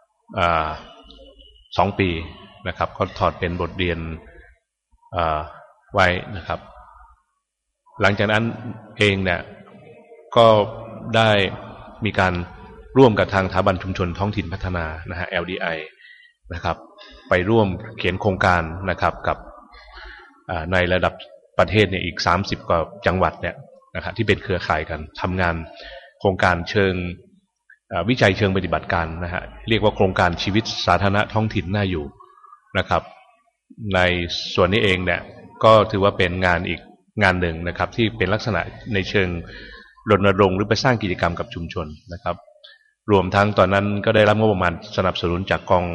2 ปีนะครับก็ถอดเป็นบทเรียนไว้นะครับหลังจากนั้นเองเนี่ยก็ได้มีการร่วมกับทางสถาบันชุมชนท้องถิ่นพัฒนานะฮะ LDI นะครับไปร่วมเขียนโครงการนะครับกับในระดับประเทศเนี่ยอีก30 กว่าจังหวัดเนี่ยนะครับที่เป็นเครือข่ายกันทำงานโครงการเชิงวิจัยเชิงปฏิบัติการนะฮะเรียกว่าโครงการชีวิตสาธารณะท้องถิ่นน่าอยู่นะครับในส่วนนี้เองเนี่ยก็ถือว่าเป็นงานอีกงานหนึ่งนะครับที่เป็นลักษณะในเชิงรณรงค์หรือไปสร้างกิจกรรมกับชุมชนนะครับรวมทั้งตอนนั้นก็ได้รับงบประมาณสนับสนุนจากกอง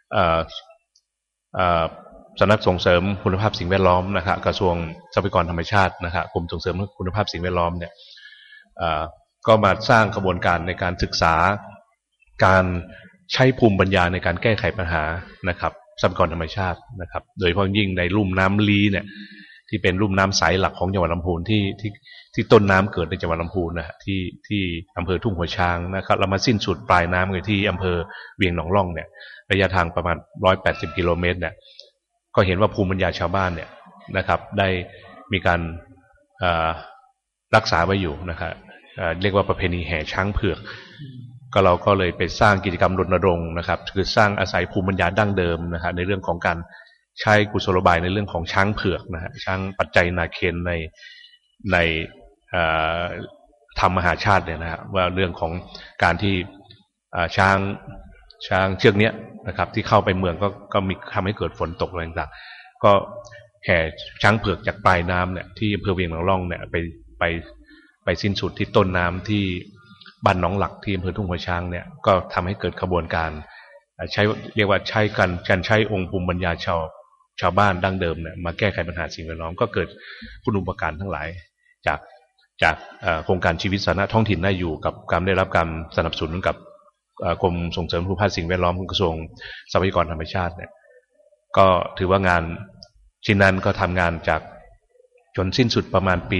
สำนักส่งเสริมคุณภาพสิ่งแวดล้อมนะครับกระทรวงทรัพยากรธรรมชาตินะครับกรมส่งเสริมคุณภาพสิ่งแวดล้อมเนี่ยก็มาสร้างกระบวนการในการศึกษาการใช้ภูมิปัญญาในการแก้ไขปัญหานะครับทรัพยากรธรรมชาตินะครับโดยเฉพาะยิ่งในลุ่มน้ำลีเนี่ยที่เป็นลุ่มน้ำใสหลักของจังหวัดลำพูนที่ต้นน้ำเกิดในจังหวัดลำพูนนะฮะที่อำเภอทุ่งหัวช้างนะครับแล้วมาสิ้นสุดปลายน้ำกันที่อำเภอเวียงหนองร่องเนี่ยระยะทางประมาณ180 กิโลเมตรเนี่ยก็เห็นว่าภูมิปัญญาชาวบ้านเนี่ยนะครับได้มีการรักษาไว้อยู่นะครับเรียกว่าประเพณีแห่ช้างเผือกก็เราก็เลยไปสร้างกิจกรรมรณรงค์นะครับคือสร้างอาศัยภูมิปัญญาดั้งเดิมนะครับในเรื่องของการใช้กุศโลบายในเรื่องของช้างเผือกนะฮะช้างปัจจัยนาเคนในธรรมมหาชาติเนี่ยนะฮะว่าเรื่องของการที่ช้างเชือกนี้นะครับที่เข้าไปเมืองก็มีทำให้เกิดฝนตกอะไรต่างๆก็แห่ช้างเผือกจากปลายน้ำเนี่ยที่อำเภอเวียงหนองร่องเนี่ยไปสิ้นสุดที่ต้นน้ำที่บ้านหนองหลักที่อำเภอทุ่งหัวช้างเนี่ยก็ทำให้เกิดขบวนการใช้เรียกว่าใช้การใช้องค์ภูมิปัญญาชาวบ้านดั้งเดิมเนี่ยมาแก้ไขปัญหาสิ่งแวดล้อมก็เกิดคุณูปการทั้งหลายจากโครงการชีวิตสาธารณะท้องถิ่นได้อยู่กับการได้รับการสนับสนุนกับกรมส่งเสริมคุณภาพสิ่งแวดล้อมของกระทรวงทรัพยากรธรรมชาติเนี่ยก็ถือว่างานชิ้นนั้นก็ทำงานจากจนสิ้นสุดประมาณปี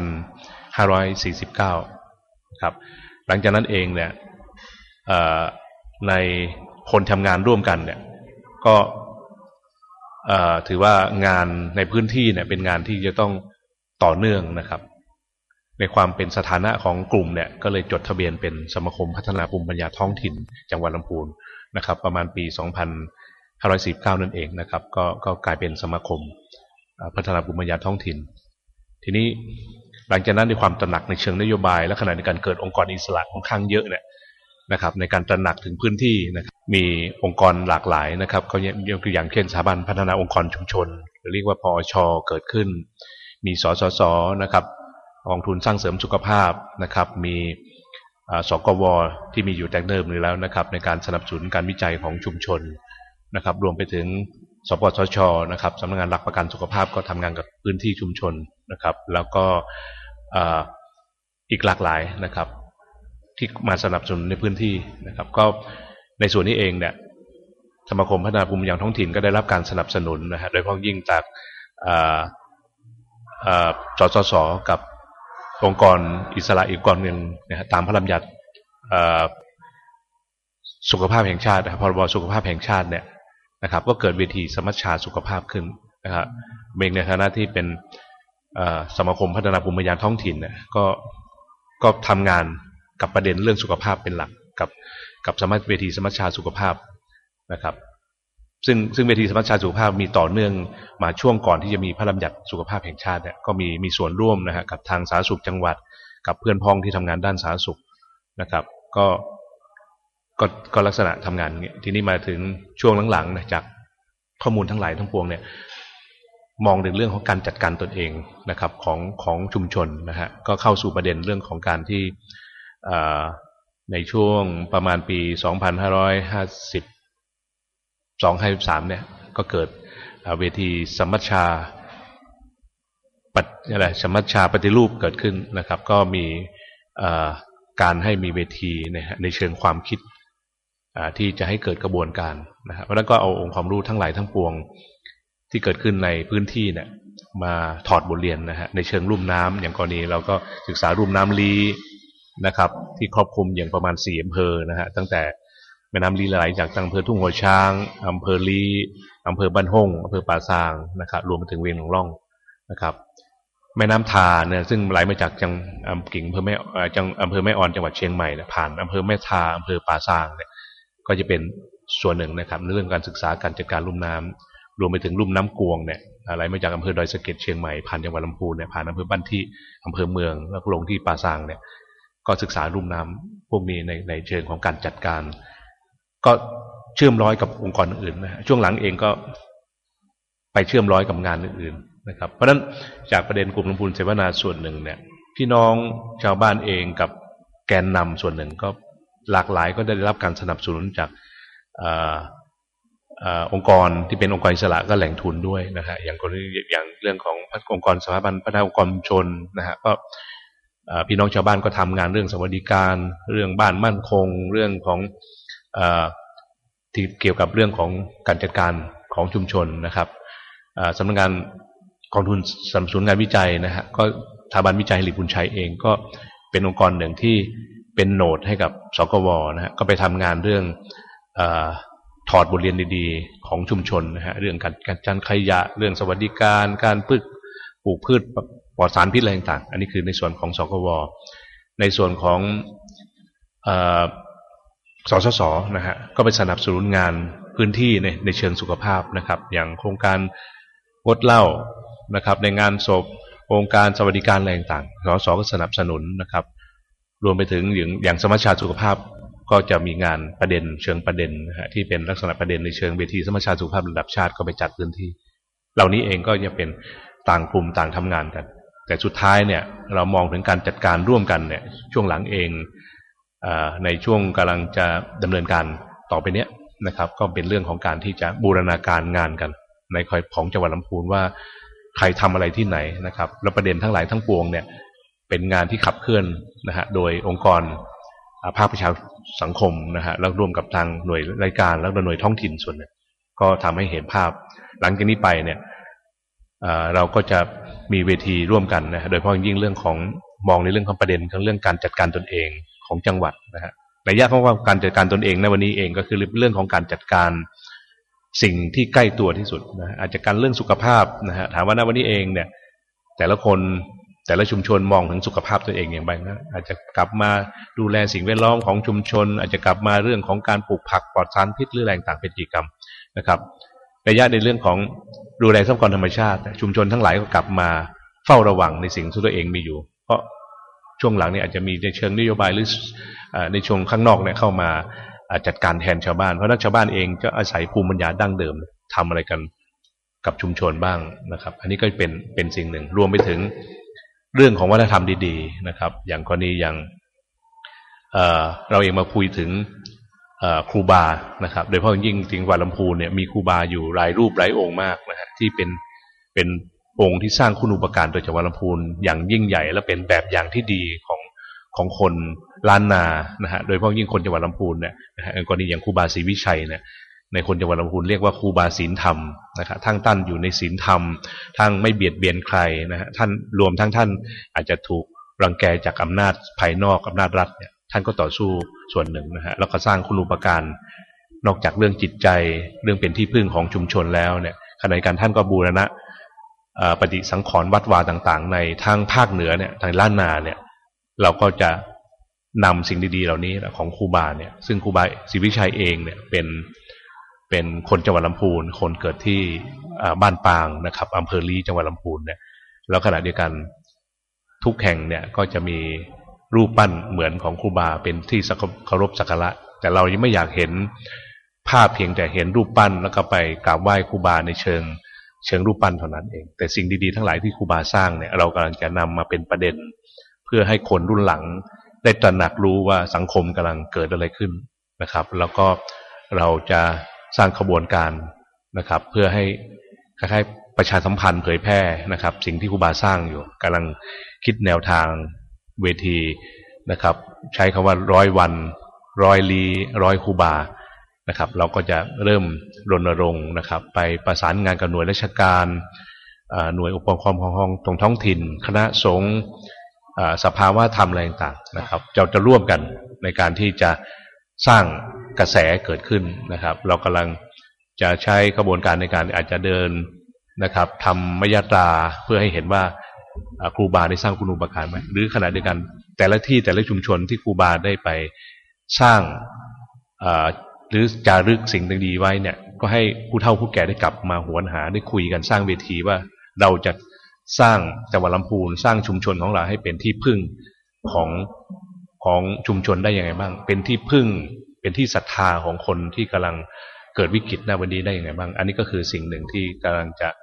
2549 ครับหลังจากนั้นเองเนี่ยในคนทำงานร่วมกันเนี่ยก็ถือว่างานในพื้นที่เนี่ยเป็นงานที่จะต้องต่อเนื่องนะครับในความเป็นสถานะของกลุ่มเนี่ยก็เลยจดทะเบียนเป็นสมาคมพัฒนาภูมิปัญญาท้องถิ่นจังหวัดลำพูนนะครับประมาณปี 2549 นั่นเองนะครับก็กลายเป็นสมาคมพัฒนาภูมิปัญญาท้องถิ่นทีนี้หลังจากนั้นในความตระหนักในเชิงนโยบายและขณะในการเกิดองค์กรอิสระค่อนข้างเยอะเนี่ยนะครับในการตระหนักถึงพื้นที่นะครับมีองค์กรหลากหลายนะครับเขายกตัวอย่างเช่นสถาบันพัฒนาองค์กรชุมชนหรือเรียกว่าปอช.เกิดขึ้นมีสสส.นะครับกองทุนสร้างเสริมสุขภาพนะครับมีสกว.ที่มีอยู่แต่เดิมอยู่แล้วนะครับในการสนับสนุนการวิจัยของชุมชนนะครับรวมไปถึงสปสช.นะครับสำนักงานหลักประกันสุขภาพก็ทำงานกับพื้นที่ชุมชนนะครับแล้วก็อีกหลากหลายนะครับที่มาสนับสนุนในพื้นที่นะครับก็ในส่วนนี้เองเนี่ยสมาคมพัฒนาภูมิปัญญาท้องถิ่นก็ได้รับการสนับสนุนนะฮะโดยเฉพาะยิ่งจากสสส.กับองค์กรอิสระอีกองค์กรหนึ่งนะฮะตามพระราชบัญญัติสุขภาพแห่งชาติพรบสุขภาพแห่งชาติเนี่ยนะครับก็เกิดเวทีสมัชชาสุขภาพขึ้นนะครับเองในฐานะที่เป็นสมาคมพัฒนาภูมิปัญญาท้องถิ่นเนี่ยก็ทำงานกับประเด็นเรื่องสุขภาพเป็นหลักกับเวทีสมัชชาสุขภาพนะครับซึ่งเวทีสมัชชาสุขภาพมีต่อเนื่องมาช่วงก่อนที่จะมีพระราชบัญญัติสุขภาพแห่งชาติเนี่ยก็มีส่วนร่วมนะฮะกับทางสาธารณสุขจังหวัดกับเพื่อนพ้องที่ทำงานด้านสาธารณสุขนะครับก็ลักษณะทำงานอย่างนี้ทีนี้มาถึงช่วงหลังๆนะจากข้อมูลทั้งหลายทั้งปวงเนี่ยมองถึงเรื่องของการจัดการตนเองนะครับของชุมชนนะฮะก็เข้าสู่ประเด็นเรื่องของการที่ในช่วงประมาณปี 2553 เนี่ยก็เกิดเวทีสมัชชาปฏิรูปเกิดขึ้นนะครับก็มีการให้มีเวทีในเชิงความคิดที่จะให้เกิดกระบวนการนะครับเพราะนั้นก็เอาองค์ความรู้ทั้งหลายทั้งปวงที่เกิดขึ้นในพื้นที่เนี่ยมาถอดบทเรียนนะฮะในเชิงลุ่มน้ำอย่างกรณีเราก็ศึกษาลุ่มน้ำลีนะครับที่ครอบคลุมอย่างประมาณ4อำเภอนะฮะตั้งแต่แม่น้ำลีไหลจากอำเภอทุ่งหัวช้างอำเภอลีอำเภอบ้านห้งอำเภอป่าซางนะครับรวมไปถึงเวียงหนองร่องนะครับแม่น้ำทาเนี่ยซึ่งไหลมาจากจังกิ่งอำเภอแม่ออนจังหวัดเชียงใหม่เนี่ยผ่านอำเภอแม่ทาอำเภอป่าซางเนี่ยก็จะเป็นส่วนหนึ่งนะครับในเรื่องการศึกษาการจัดการลุ่มน้ำรวมไปถึงลุ่มน้ำกวงเนี่ยไหลมาจากอำเภอดอยสะเก็ดเชียงใหม่ผ่านจังหวัดลำพูนเนี่ยผ่านอำเภอบ้านที่อำเภอเมืองแล้วลงที่ป่าซางเนี่ยก็ศึกษาลุ่มน้ำพวกนี้ในเชิงของการจัดการก็เชื่อมร้อยกับองค์กรอื่นนะช่วงหลังเองก็ไปเชื่อมร้อยกับงานอื่นๆนะครับเพราะฉะนั้นจากประเด็นกลุ่มลำพูนเสวนาส่วนหนึ่งเนี่ยพี่น้องชาวบ้านเองกับแกนนำส่วนหนึ่งก็หลากหลายก็ได้รับการสนับสนุนจากองค์กรที่เป็นองค์กรอิสระก็แหล่งทุนด้วยนะฮะอย่างเรื่องขององค์กรสถาบันพัฒนาองค์กรชุมชนนะฮะก็พี่น้องชาวบ้านก็ทำงานเรื่องสวัสดิการเรื่องบ้านมั่นคงเรื่องของที่เกี่ยวกับเรื่องของการจัดการของชุมชนนะครับสำนักงานกองทุนสนับสนุนงานวิจัยนะฮะก็สถาบันวิจัยหลีบุญชัยเองก็เป็นองค์กรหนึ่งที่เป็นโนดให้กับสกวนะฮะก็ไปทำงานเรื่องถอดบทเรียนดีๆของชุมชนนะฮะเรื่องการจัดขยะเรื่องสวัสดิการการปลูกพืชปลอดสารพิษอะไรต่างๆอันนี้คือในส่วนของสกวในส่วนของสสสนะฮะก็ไปสนับสนุนงานพื้นที่ในเชิงสุขภาพนะครับอย่างโครงการงดเหล้านะครับในงานศพโครงการสวัสดิการอะไรต่างๆสสก็สนับสนุนนะครับรวมไปถึงอย่างสมัชชาสุขภาพก็จะมีงานประเด็นเชิงประเด็นนะฮะที่เป็นลักษณะประเด็นในเชิงเวทีสมัชชาสุขภาพระดับชาติก็ไปจัดพื้นที่เหล่านี้เองก็จะเป็นต่างกลุ่มต่างทำงานกันแต่สุดท้ายเนี่ยเรามองถึงการจัดการร่วมกันเนี่ยช่วงหลังเองในช่วงกำลังจะดำเนินการต่อไปเนี้ยนะครับก็เป็นเรื่องของการที่จะบูรณาการงานกันในของจังหวัดลำพูนว่าใครทำอะไรที่ไหนนะครับแล้วประเด็นทั้งหลายทั้งปวงเนี่ยเป็นงานที่ขับเคลื่อนนะฮะโดยองค์กรภาคประชาสังคมนะฮะแล้วร่วมกับทางหน่วยรายการแล้วก็หน่วยท้องถิ่นส่วนหนึ่งก็ทำให้เห็นภาพหลังจากนี้ไปเนี่ยเราก็จะมีเวทีร่วมกันนะโดยเฉพาะยิ่งเรื่องของมองในเรื่องของประเด็นของเรื่องการจัดการตนเองของจังหวัดนะฮะระยะของการจัดการตนเองในวันนี้เองก็คือเรื่องของการจัดการสิ่งที่ใกล้ตัวที่สุดนะอาจจะการเรื่องสุขภาพนะฮะถามว่าณวันนี้เองเนี่ยแต่ละคนแต่ละชุมชนมองถึงสุขภาพตัวเองอย่างไรนะอาจจะกลับมาดูแลสิ่งแวดล้อมของชุมชนอาจจะกลับมาเรื่องของการปลูกผักปลอดสารพิษหรือแรงต่างเป็นกิจกรรมนะครับระยะในเรื่องของดูแลทรัพยากรธรรมชาติชุมชนทั้งหลายก็กลับมาเฝ้าระวังในสิ่งที่ตัวเองมีอยู่เพราะช่วงหลังเนี่ยอาจจะมีในเชิงนโยบายหรือในช่วงข้างนอกเนี่ยเข้ามาจัดการแทนชาวบ้านเพราะนั้นชาวบ้านเองก็อาศัยภูมิปัญญาดั้งเดิมทำอะไรกันกับชุมชนบ้างนะครับอันนี้ก็เป็นสิ่งหนึ่งรวมไปถึงเรื่องของวัฒนธรรมดีๆนะครับอย่างกรณีอย่างเราเองมาคุยถึงครูบานะครับโดยเฉพาะยิ่งจังหวัดลำพูนเนี่ยมีครูบาอยู่หลายรูปหลายองค์มากนะฮะที่เป็นองค์ที่สร้างคุณูปการโดยจังหวัดลำพูนอย่างยิ่งใหญ่และเป็นแบบอย่างที่ดีของคนล้านนานะฮะโดยเฉพาะยิ่งคนจังหวัดลำพูนเนี่ยนะฮะกรณีอย่างครูบาศรีวิชัยเนี่ยในคนจังหวัดลำพูนเรียกว่าครูบาศีลธรรมนะครับทั้งตั้นอยู่ในศีลธรรมทั้งไม่เบียดเบียนใครนะฮะท่านรวมทั้งท่านอาจจะถูกรังแกจากอำนาจภายนอกอำนาจรัฐเนี่ยท่านก็ต่อสู้ส่วนหนึ่งนะฮะแล้วก็สร้างคุณูปการนอกจากเรื่องจิตใจเรื่องเป็นที่พึ่งของชุมชนแล้วเนี่ยขณะเดียวกันท่านก็บูรณะปฏิสังขรณ์วัดวาต่างๆในทางภาคเหนือเนี่ยทางล้านนาเนี่ยเราก็จะนำสิ่งดีๆเหล่านี้ของครูบาเนี่ยซึ่งครูบาศรีวิชัยเองเนี่ยเป็นคนจังหวัดลำพูนคนเกิดที่บ้านปางนะครับอำเภอลีจังหวัดลำพูนเนี่ยแล้วขณะเดียวกันทุกแห่งเนี่ยก็จะมีรูปปั้นเหมือนของครูบาเป็นที่เคารพสักการะแต่เรายังไม่อยากเห็นภาพเพียงแต่เห็นรูปปั้นแล้วก็ไปกราบไหว้ครูบาในเชิงรูปปั้นเท่านั้นเองแต่สิ่งดีๆทั้งหลายที่ครูบาสร้างเนี่ยเรากำลังจะนำมาเป็นประเด็นเพื่อให้คนรุ่นหลังได้ตระหนักรู้ว่าสังคมกำลังเกิดอะไรขึ้นนะครับแล้วก็เราจะสร้างขบวนการนะครับเพื่อให้คล้ายๆประชาสัมพันธ์เผยแพร่นะครับสิ่งที่ครูบาสร้างอยู่กำลังคิดแนวทางเวทีนะครับใช้คำว่า100 วัน100 ลี้100 ครูบานะครับเราก็จะเริ่มรณรงค์นะครับไปประสานงานกับหน่วยราชการหน่วยอุปกรณ์ของท้องถิ่นคณะสงฆ์สภาวะธรรมอะไรต่างๆนะครับเราจะร่วมกันในการที่จะสร้างกระแสเกิดขึ้นนะครับเรากำลังจะใช้กระบวนการในการอาจจะเดินนะครับทำมยตราเพื่อให้เห็นว่าครูบาได้สร้างคุณูปการไหมหรือขณะเดียวกันแต่ละที่แต่ละชุมชนที่ครูบาได้ไปสร้างหรือจารึกสิ่งดีๆไว้เนี่ยก็ให้ผู้เฒ่าผู้แก่ได้กลับมาหวนหาได้คุยกันสร้างเวทีว่าเราจะสร้างจังหวัดลำพูนสร้างชุมชนของเราให้เป็นที่พึ่งของชุมชนได้ยังไงบ้างเป็นที่พึ่งเป็นที่ศรัทธาของคนที่กำลังเกิดวิกฤตณวันนี้ได้ยังไงบ้างอันนี้ก็คือสิ่งหนึ่งที่กำลังจะ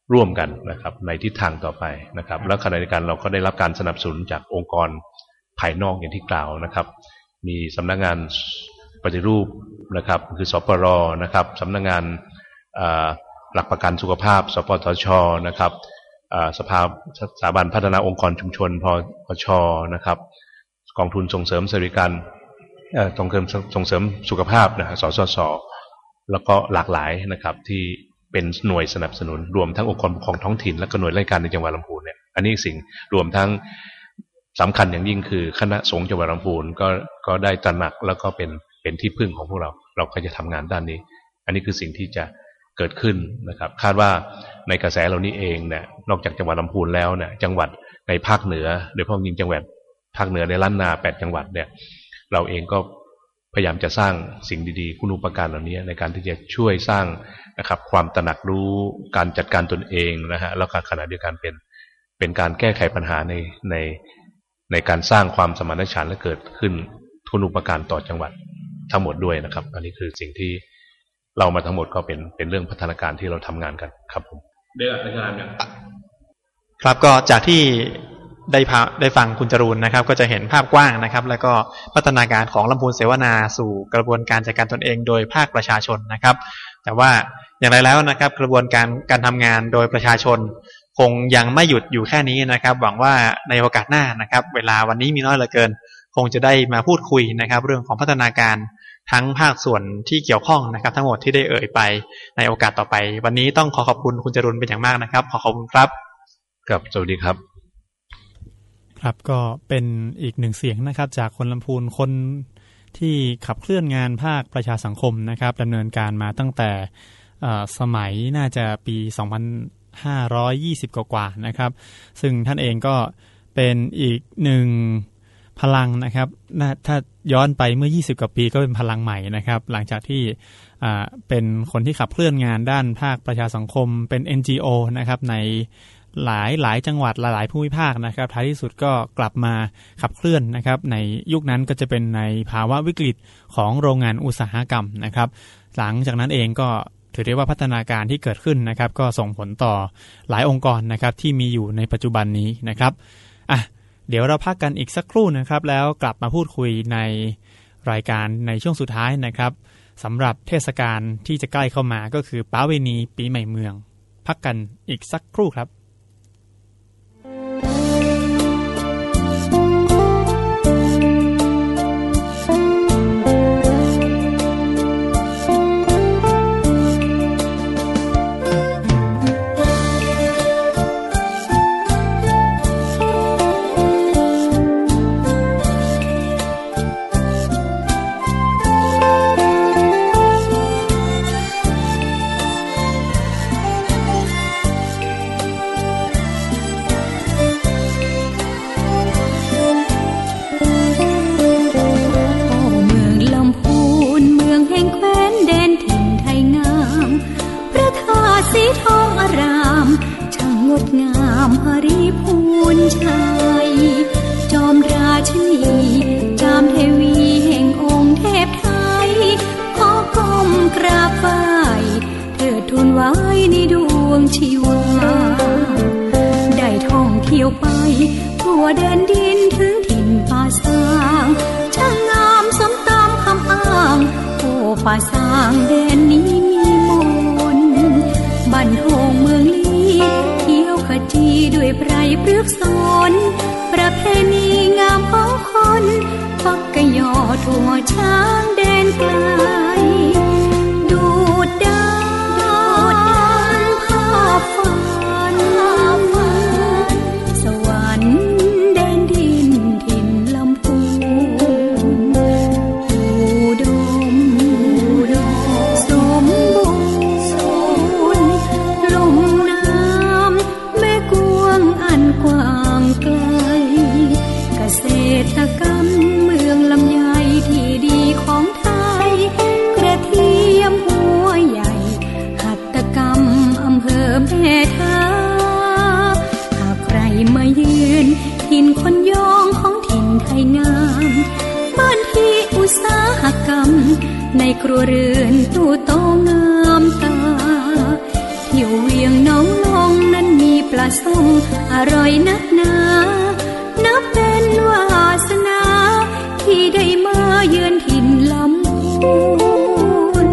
ร่วมกันนะครับในทิศทางต่อไปนะครับแล้วขณะเดียวกันเราก็ได้รับการสนับสนุนจากองค์กรภายนอกอย่างที่กล่าวนะครับมีสำนักงานปฏิรูปนะครับคือสปร.นะครับสำนักงานหลักประกันสุขภาพสปทช.นะครับสถาบันพัฒนาองค์กรชุมชนพช.นะครับกองทุนส่งเสริมสวัสดิการส่งเสริมสุขภาพนะสสส.แล้วก็หลากหลายนะครับที่เป็นหน่วยสนับสนุนรวมทั้งองค์กรปกครองท้องถิ่นและก็หน่วยราชการในจังหวัดลำพูนเนี่ยอันนี้สิ่งรวมทั้งสำคัญอย่างยิ่งคือคณะสงฆ์จังหวัดลำพูนก็ได้ตระหนักแล้วก็เป็นที่พึ่งของพวกเราก็จะทำงานด้านนี้อันนี้คือสิ่งที่จะเกิดขึ้นนะครับคาดว่าในกระแสเหล่านี้เองเนี่ยนอกจากจังหวัดลำพูนแล้วเนี่ยจังหวัดในภาคเหนือโดยเฉพาะยิ่งจังหวัดภาคเหนือในล้านนา8จังหวัดเนี่ยเราเองก็พยายามจะสร้างสิ่งดีๆคุณูปการเหล่านี้ในการที่จะช่วยสร้างนะครับความตระหนักรู้การจัดการตนเองนะฮะแล้วก็ขณะเดียวกันเป็นการแก้ไขปัญหาในการสร้างความสมานฉันท์และเกิดขึ้นคุณูปการต่อจังหวัดทั้งหมดด้วยนะครับอันนี้คือสิ่งที่เรามาทั้งหมดก็เป็นเรื่องพัฒนาการที่เราทำงานกันครับผมได้งานกันครับก็จากที่ได้ฟังคุณจรูนนะครับก็จะเห็นภาพกว้างนะครับแล้วก็พัฒนาการของลำพูนเสวนาสู่กระบวนการจัดการตนเองโดยภาคประชาชนนะครับแต่ว่าอย่างไรแล้วนะครับกระบวนการทำงานโดยประชาชนคงยังไม่หยุดอยู่แค่นี้นะครับหวังว่าในโอกาสหน้านะครับเวลาวันนี้มีน้อยเหลือเกินคงจะได้มาพูดคุยนะครับเรื่องของพัฒนาการทั้งภาคส่วนที่เกี่ยวข้องนะครับทั้งหมดที่ได้เอ่ยไปในโอกาสต่อไปวันนี้ต้องขอบคุณคุณจรูนเป็นอย่างมากนะครับขอบคุณครับครับสวัสดีครับครับก็เป็นอีกหนึ่งเสียงนะครับจากคนลำพูนคนที่ขับเคลื่อนงานภาคประชาสังคมนะครับดำเนินการมาตั้งแต่สมัยน่าจะปี2520กว่าๆนะครับซึ่งท่านเองก็เป็นอีกหนึ่งพลังนะครับถ้าย้อนไปเมื่อ20กว่าปีก็เป็นพลังใหม่นะครับหลังจากที่เป็นคนที่ขับเคลื่อนงานด้านภาคประชาสังคมเป็น NGO นะครับในหลายจังหวัดหลายภูมิภาคนะครับท้ายที่สุดก็กลับมาขับเคลื่อนนะครับในยุคนั้นก็จะเป็นในภาวะวิกฤตของโรงงานอุตสาหกรรมนะครับหลังจากนั้นเองก็ถือได้ว่าพัฒนาการที่เกิดขึ้นนะครับก็ส่งผลต่อหลายองค์กรนะครับที่มีอยู่ในปัจจุบันนี้นะครับเดี๋ยวเราพักกันอีกสักครู่นะครับแล้วกลับมาพูดคุยในรายการในช่วงสุดท้ายนะครับสำหรับเทศกาลที่จะใกล้เข้ามาก็คือป้าเวณีปีใหม่เมืองพักกันอีกสักครู่ครับป่าสางแดนนี้มีมนบ้านโฮงเมืองลีเที่ยวขจีด้วยไพรพฤกษนประเพณีงามของคนพักกะยอทั่วช้างแดนไกลดูดดังภาพฝันสวรรค์แดนดินถิ่นลำพูตกรรมเมืองลำไยที่ดีของไทยกระเทียมหัวใหญ่หัตถกรรมอำเภอแม่ทาหากใครมาเยือนถิ่นคนยองของถิ่นไทยงามบ้านที่อุตสาหกรรมในครัวเรือนตู้โตงามตาเที่ยวเวียงน้องลงลาส้มอร่อยนักหนานับเป็นวาสนาที่ได้มาเยือนถิ่นลำพูน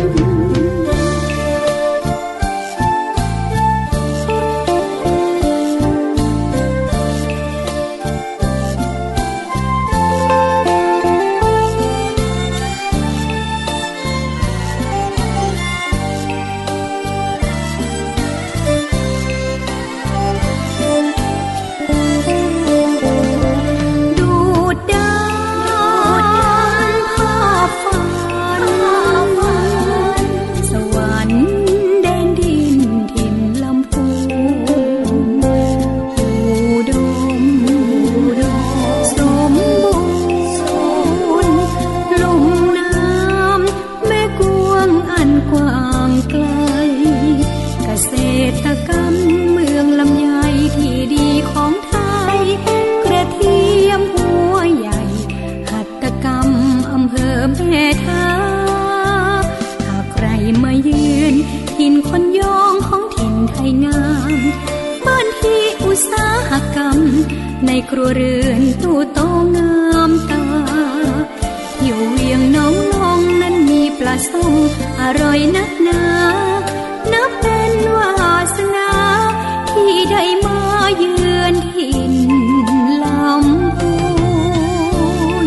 ในครัวเรือนตู้โตงามตาที่เวียงน้องลองนั้นมีปลาส้มอร่อยนักหนานับเป็นวาสนาที่ได้มาเยือนถิ่นลำพูน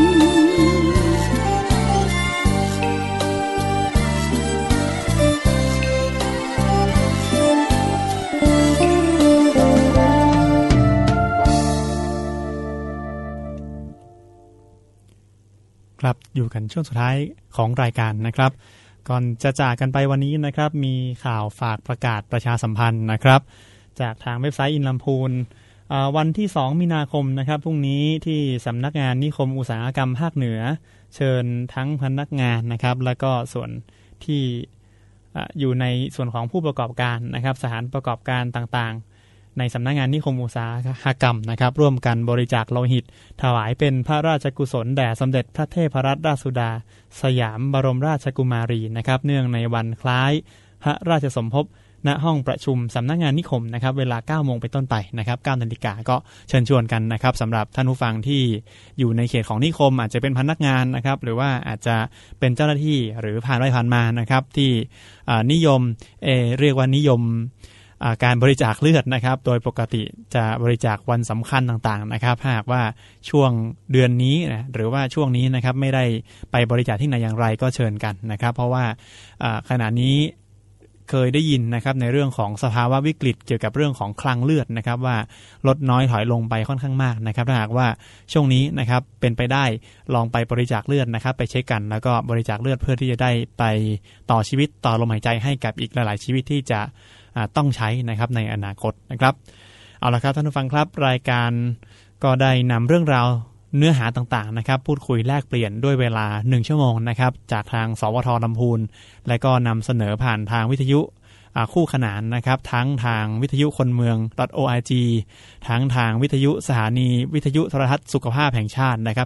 ครับอยู่กันช่วงสุดท้ายของรายการนะครับก่อนจะจากกันไปวันนี้นะครับมีข่าวฝากประกาศประชาสัมพันธ์นะครับจากทางเว็บไซต์อินลำพูนวันที่2มีนาคมนะครับพรุ่งนี้ที่สำนักงานนิคมอุตสาหกรรมภาคเหนือเชิญทั้งพนักงานนะครับแล้วก็ส่วนที่อยู่ในส่วนของผู้ประกอบการนะครับสถานประกอบการต่างๆในสำนักงานนิคมอุตสาหกรรมนะครับร่วมกันบริจาคโลหิตถวายเป็นพระราชกุศลแด่สมเด็จพระเทพรัตนราชสุดาสยามบรมราชกุมารีนะครับเนื่องในวันคล้ายพระราชสมภพณห้องประชุมสำนักงานนิคมนะครับเวลา 9 โมงเป็นต้นไปนะครับ 9 นาฬิกาก็เชิญชวนกันนะครับสำหรับท่านผู้ฟังที่อยู่ในเขตของนิคมอาจจะเป็นพนักงานนะครับหรือว่าอาจจะเป็นเจ้าหน้าที่หรือผ่านไปผ่านมานะครับที่นิยมเรียกว่านิยมการบริจาคเลือดนะครับโดยปกติจะบริจาควันสำคัญต่างๆนะครับหากว่าช่วงเดือนนี้นะหรือว่าช่วงนี้นะครับไม่ได้ไปบริจาคที่ไหนอย่างไรก็เชิญกันนะครับเพราะว่าขณะนี้เคยได้ยินนะครับในเรื่องของสภาวะวิกฤตเกี่ยวกับเรื่องของคลังเลือดนะครับว่าลดน้อยถอยลงไปค่อนข้างมากนะครับถ้าหากว่าช่วงนี้นะครับเป็นไปได้ลองไปบริจาคเลือดนะครับไปเช็คกันแล้วก็บริจาคเลือดเพื่อที่จะได้ไปต่อชีวิตต่อลมหายใจให้กับอีกหลายๆชีวิตที่จะต้องใช้นะครับในอนาคตนะครับเอาละครับท่านผู้ฟังครับรายการก็ได้นำเรื่องราวเนื้อหาต่างๆนะครับพูดคุยแลกเปลี่ยนด้วยเวลา1ชั่วโมงนะครับจากทางสวท.ลำพูนและก็นำเสนอผ่านทางวิทยุคู่ขนานนะครับทั้งทางวิทยุคนเมือง .org ทั้งทางวิทยุสถานีวิทยุโทรทัศน์สุขภาพแห่งชาตินะครับ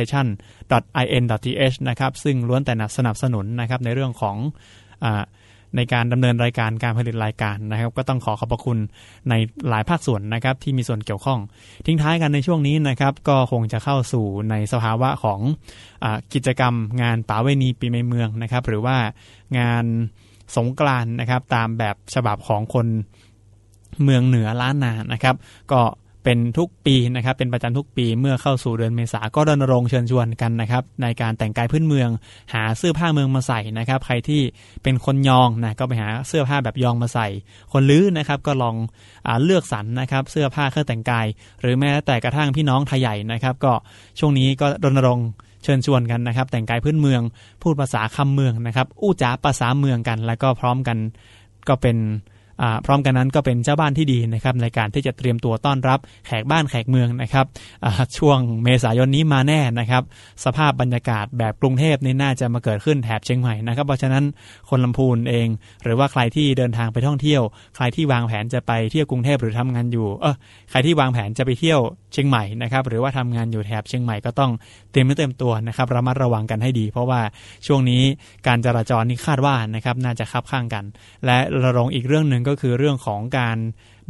healthstation.in.th นะครับซึ่งล้วนแต่สนับสนุนนะครับในเรื่องของในการดำเนินรายการการผลิตรายการนะครับก็ต้องขอบพระคุณในหลายภาคส่วนนะครับที่มีส่วนเกี่ยวข้องทิ้งท้ายกันในช่วงนี้นะครับก็คงจะเข้าสู่ในสภาวะของกิจกรรมงานป่าเวณีปีใหม่เมืองนะครับหรือว่างานสงกรานต์นะครับตามแบบฉบับของคนเมืองเหนือล้านนานะครับก็เป็นทุกปีนะครับเป็นประจำทุกปีเมื่อเข้าสู่เดือนเมษาก็รณรงค์เชิญชวนกันนะครับในการแต่งกายพื้นเมืองหาเสื้อผ้าเมืองมาใส่นะครับใครที่เป็นคนยองนะก็ไปหาเสื้อผ้าแบบยองมาใส่คนลื้อนะครับก็ลองเลือกสรรนะครับเสื้อผ้าเครื่องแต่งกายหรือแม้แต่กระทั่งพี่น้องไทยใหญ่นะครับก็ช่วงนี้ก็รณรงค์เชิญชวนกันนะครับแต่งกายพื้นเมืองพูดภาษาคำเมืองนะครับอู้จ๋าภาษาเมืองกันแล้วก็พร้อมกันก็เป็นพร้อมกันนั้นก็เป็นเจ้าบ้านที่ดีนะครับในการที่จะเตรียมตัวต้อนรับแขกบ้านแขกเมืองนะครับช่วงเมษายนนี้มาแน่นะครับสภาพบรรยากาศแบบกรุงเทพนี่น่าจะมาเกิดขึ้นแถบเชียงใหม่นะครับเพราะฉะนั้นคนลำพูนเองหรือว่าใครที่เดินทางไปท่องเที่ยวใครที่วางแผนจะไปเที่ยวกรุงเทพหรือทำงานอยู่ใครที่วางแผนจะไปเที่ยวเชียงใหม่นะครับหรือว่าทำงานอยู่แถบเชียงใหม่ก็ต้องเตรียมเนื้อเตรียมตัวนะครับระมัดระวังกันให้ดีเพราะว่าช่วงนี้การจราจรนี่คาดว่านะครับน่าจะคับข้างกันและระรงอีกเรื่องนึงก็คือเรื่องของการ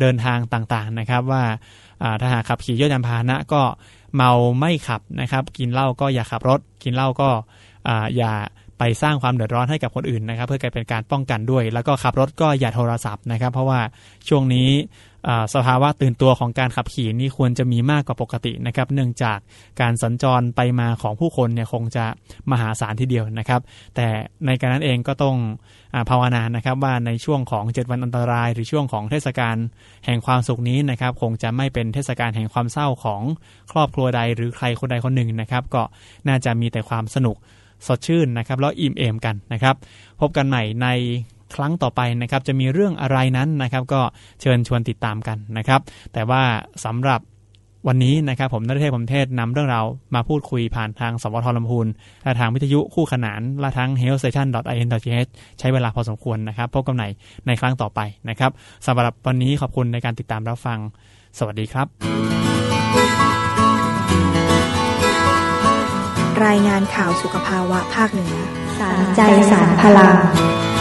เดินทางต่างๆนะครับว่าถ้าหากขับขี่ยนต์ยานพาหนะก็เมาไม่ขับนะครับกินเหล้าก็อย่าขับรถกินเหล้าก็อย่าไปสร้างความเดือดร้อนให้กับคนอื่นนะครับเพื่อเป็นการป้องกันด้วยแล้วก็ขับรถก็อย่าโทรศัพท์นะครับเพราะว่าช่วงนี้สภาวะตื่นตัวของการขับขี่นี่ควรจะมีมากกว่าปกตินะครับเนื่องจากการสัญจรไปมาของผู้คนเนี่ยคงจะมหาศาลทีเดียวนะครับแต่ในการนั้นเองก็ต้องภาวนานะครับว่าในช่วงของ7วันอันตรายหรือช่วงของเทศกาลแห่งความสุขนี้นะครับคงจะไม่เป็นเทศกาลแห่งความเศร้าของครอบครัวใดหรือใครคนใดคนหนึ่งนะครับก็น่าจะมีแต่ความสนุกสดชื่นนะครับแล้วอิ่มเอมกันนะครับพบกันใหม่ในครั้งต่อไปนะครับจะมีเรื่องอะไรนั้นนะครับก็เชิญชวนติดตามกันนะครับแต่ว่าสำหรับวันนี้นะครับผมณเทพผมเทศนำเรื่องราวมาพูดคุยผ่านทางสวทลำพูนและทางวิทยุคู่ขนานและทั้ง healthstation.in.th ใช้เวลาพอสมควรนะครับพบกันใหม่ในครั้งต่อไปนะครับสำหรับวันนี้ขอบคุณในการติดตามรับฟังสวัสดีครับรายงานข่าวสุขภาวะภาคเหนือสารใจสารพลัง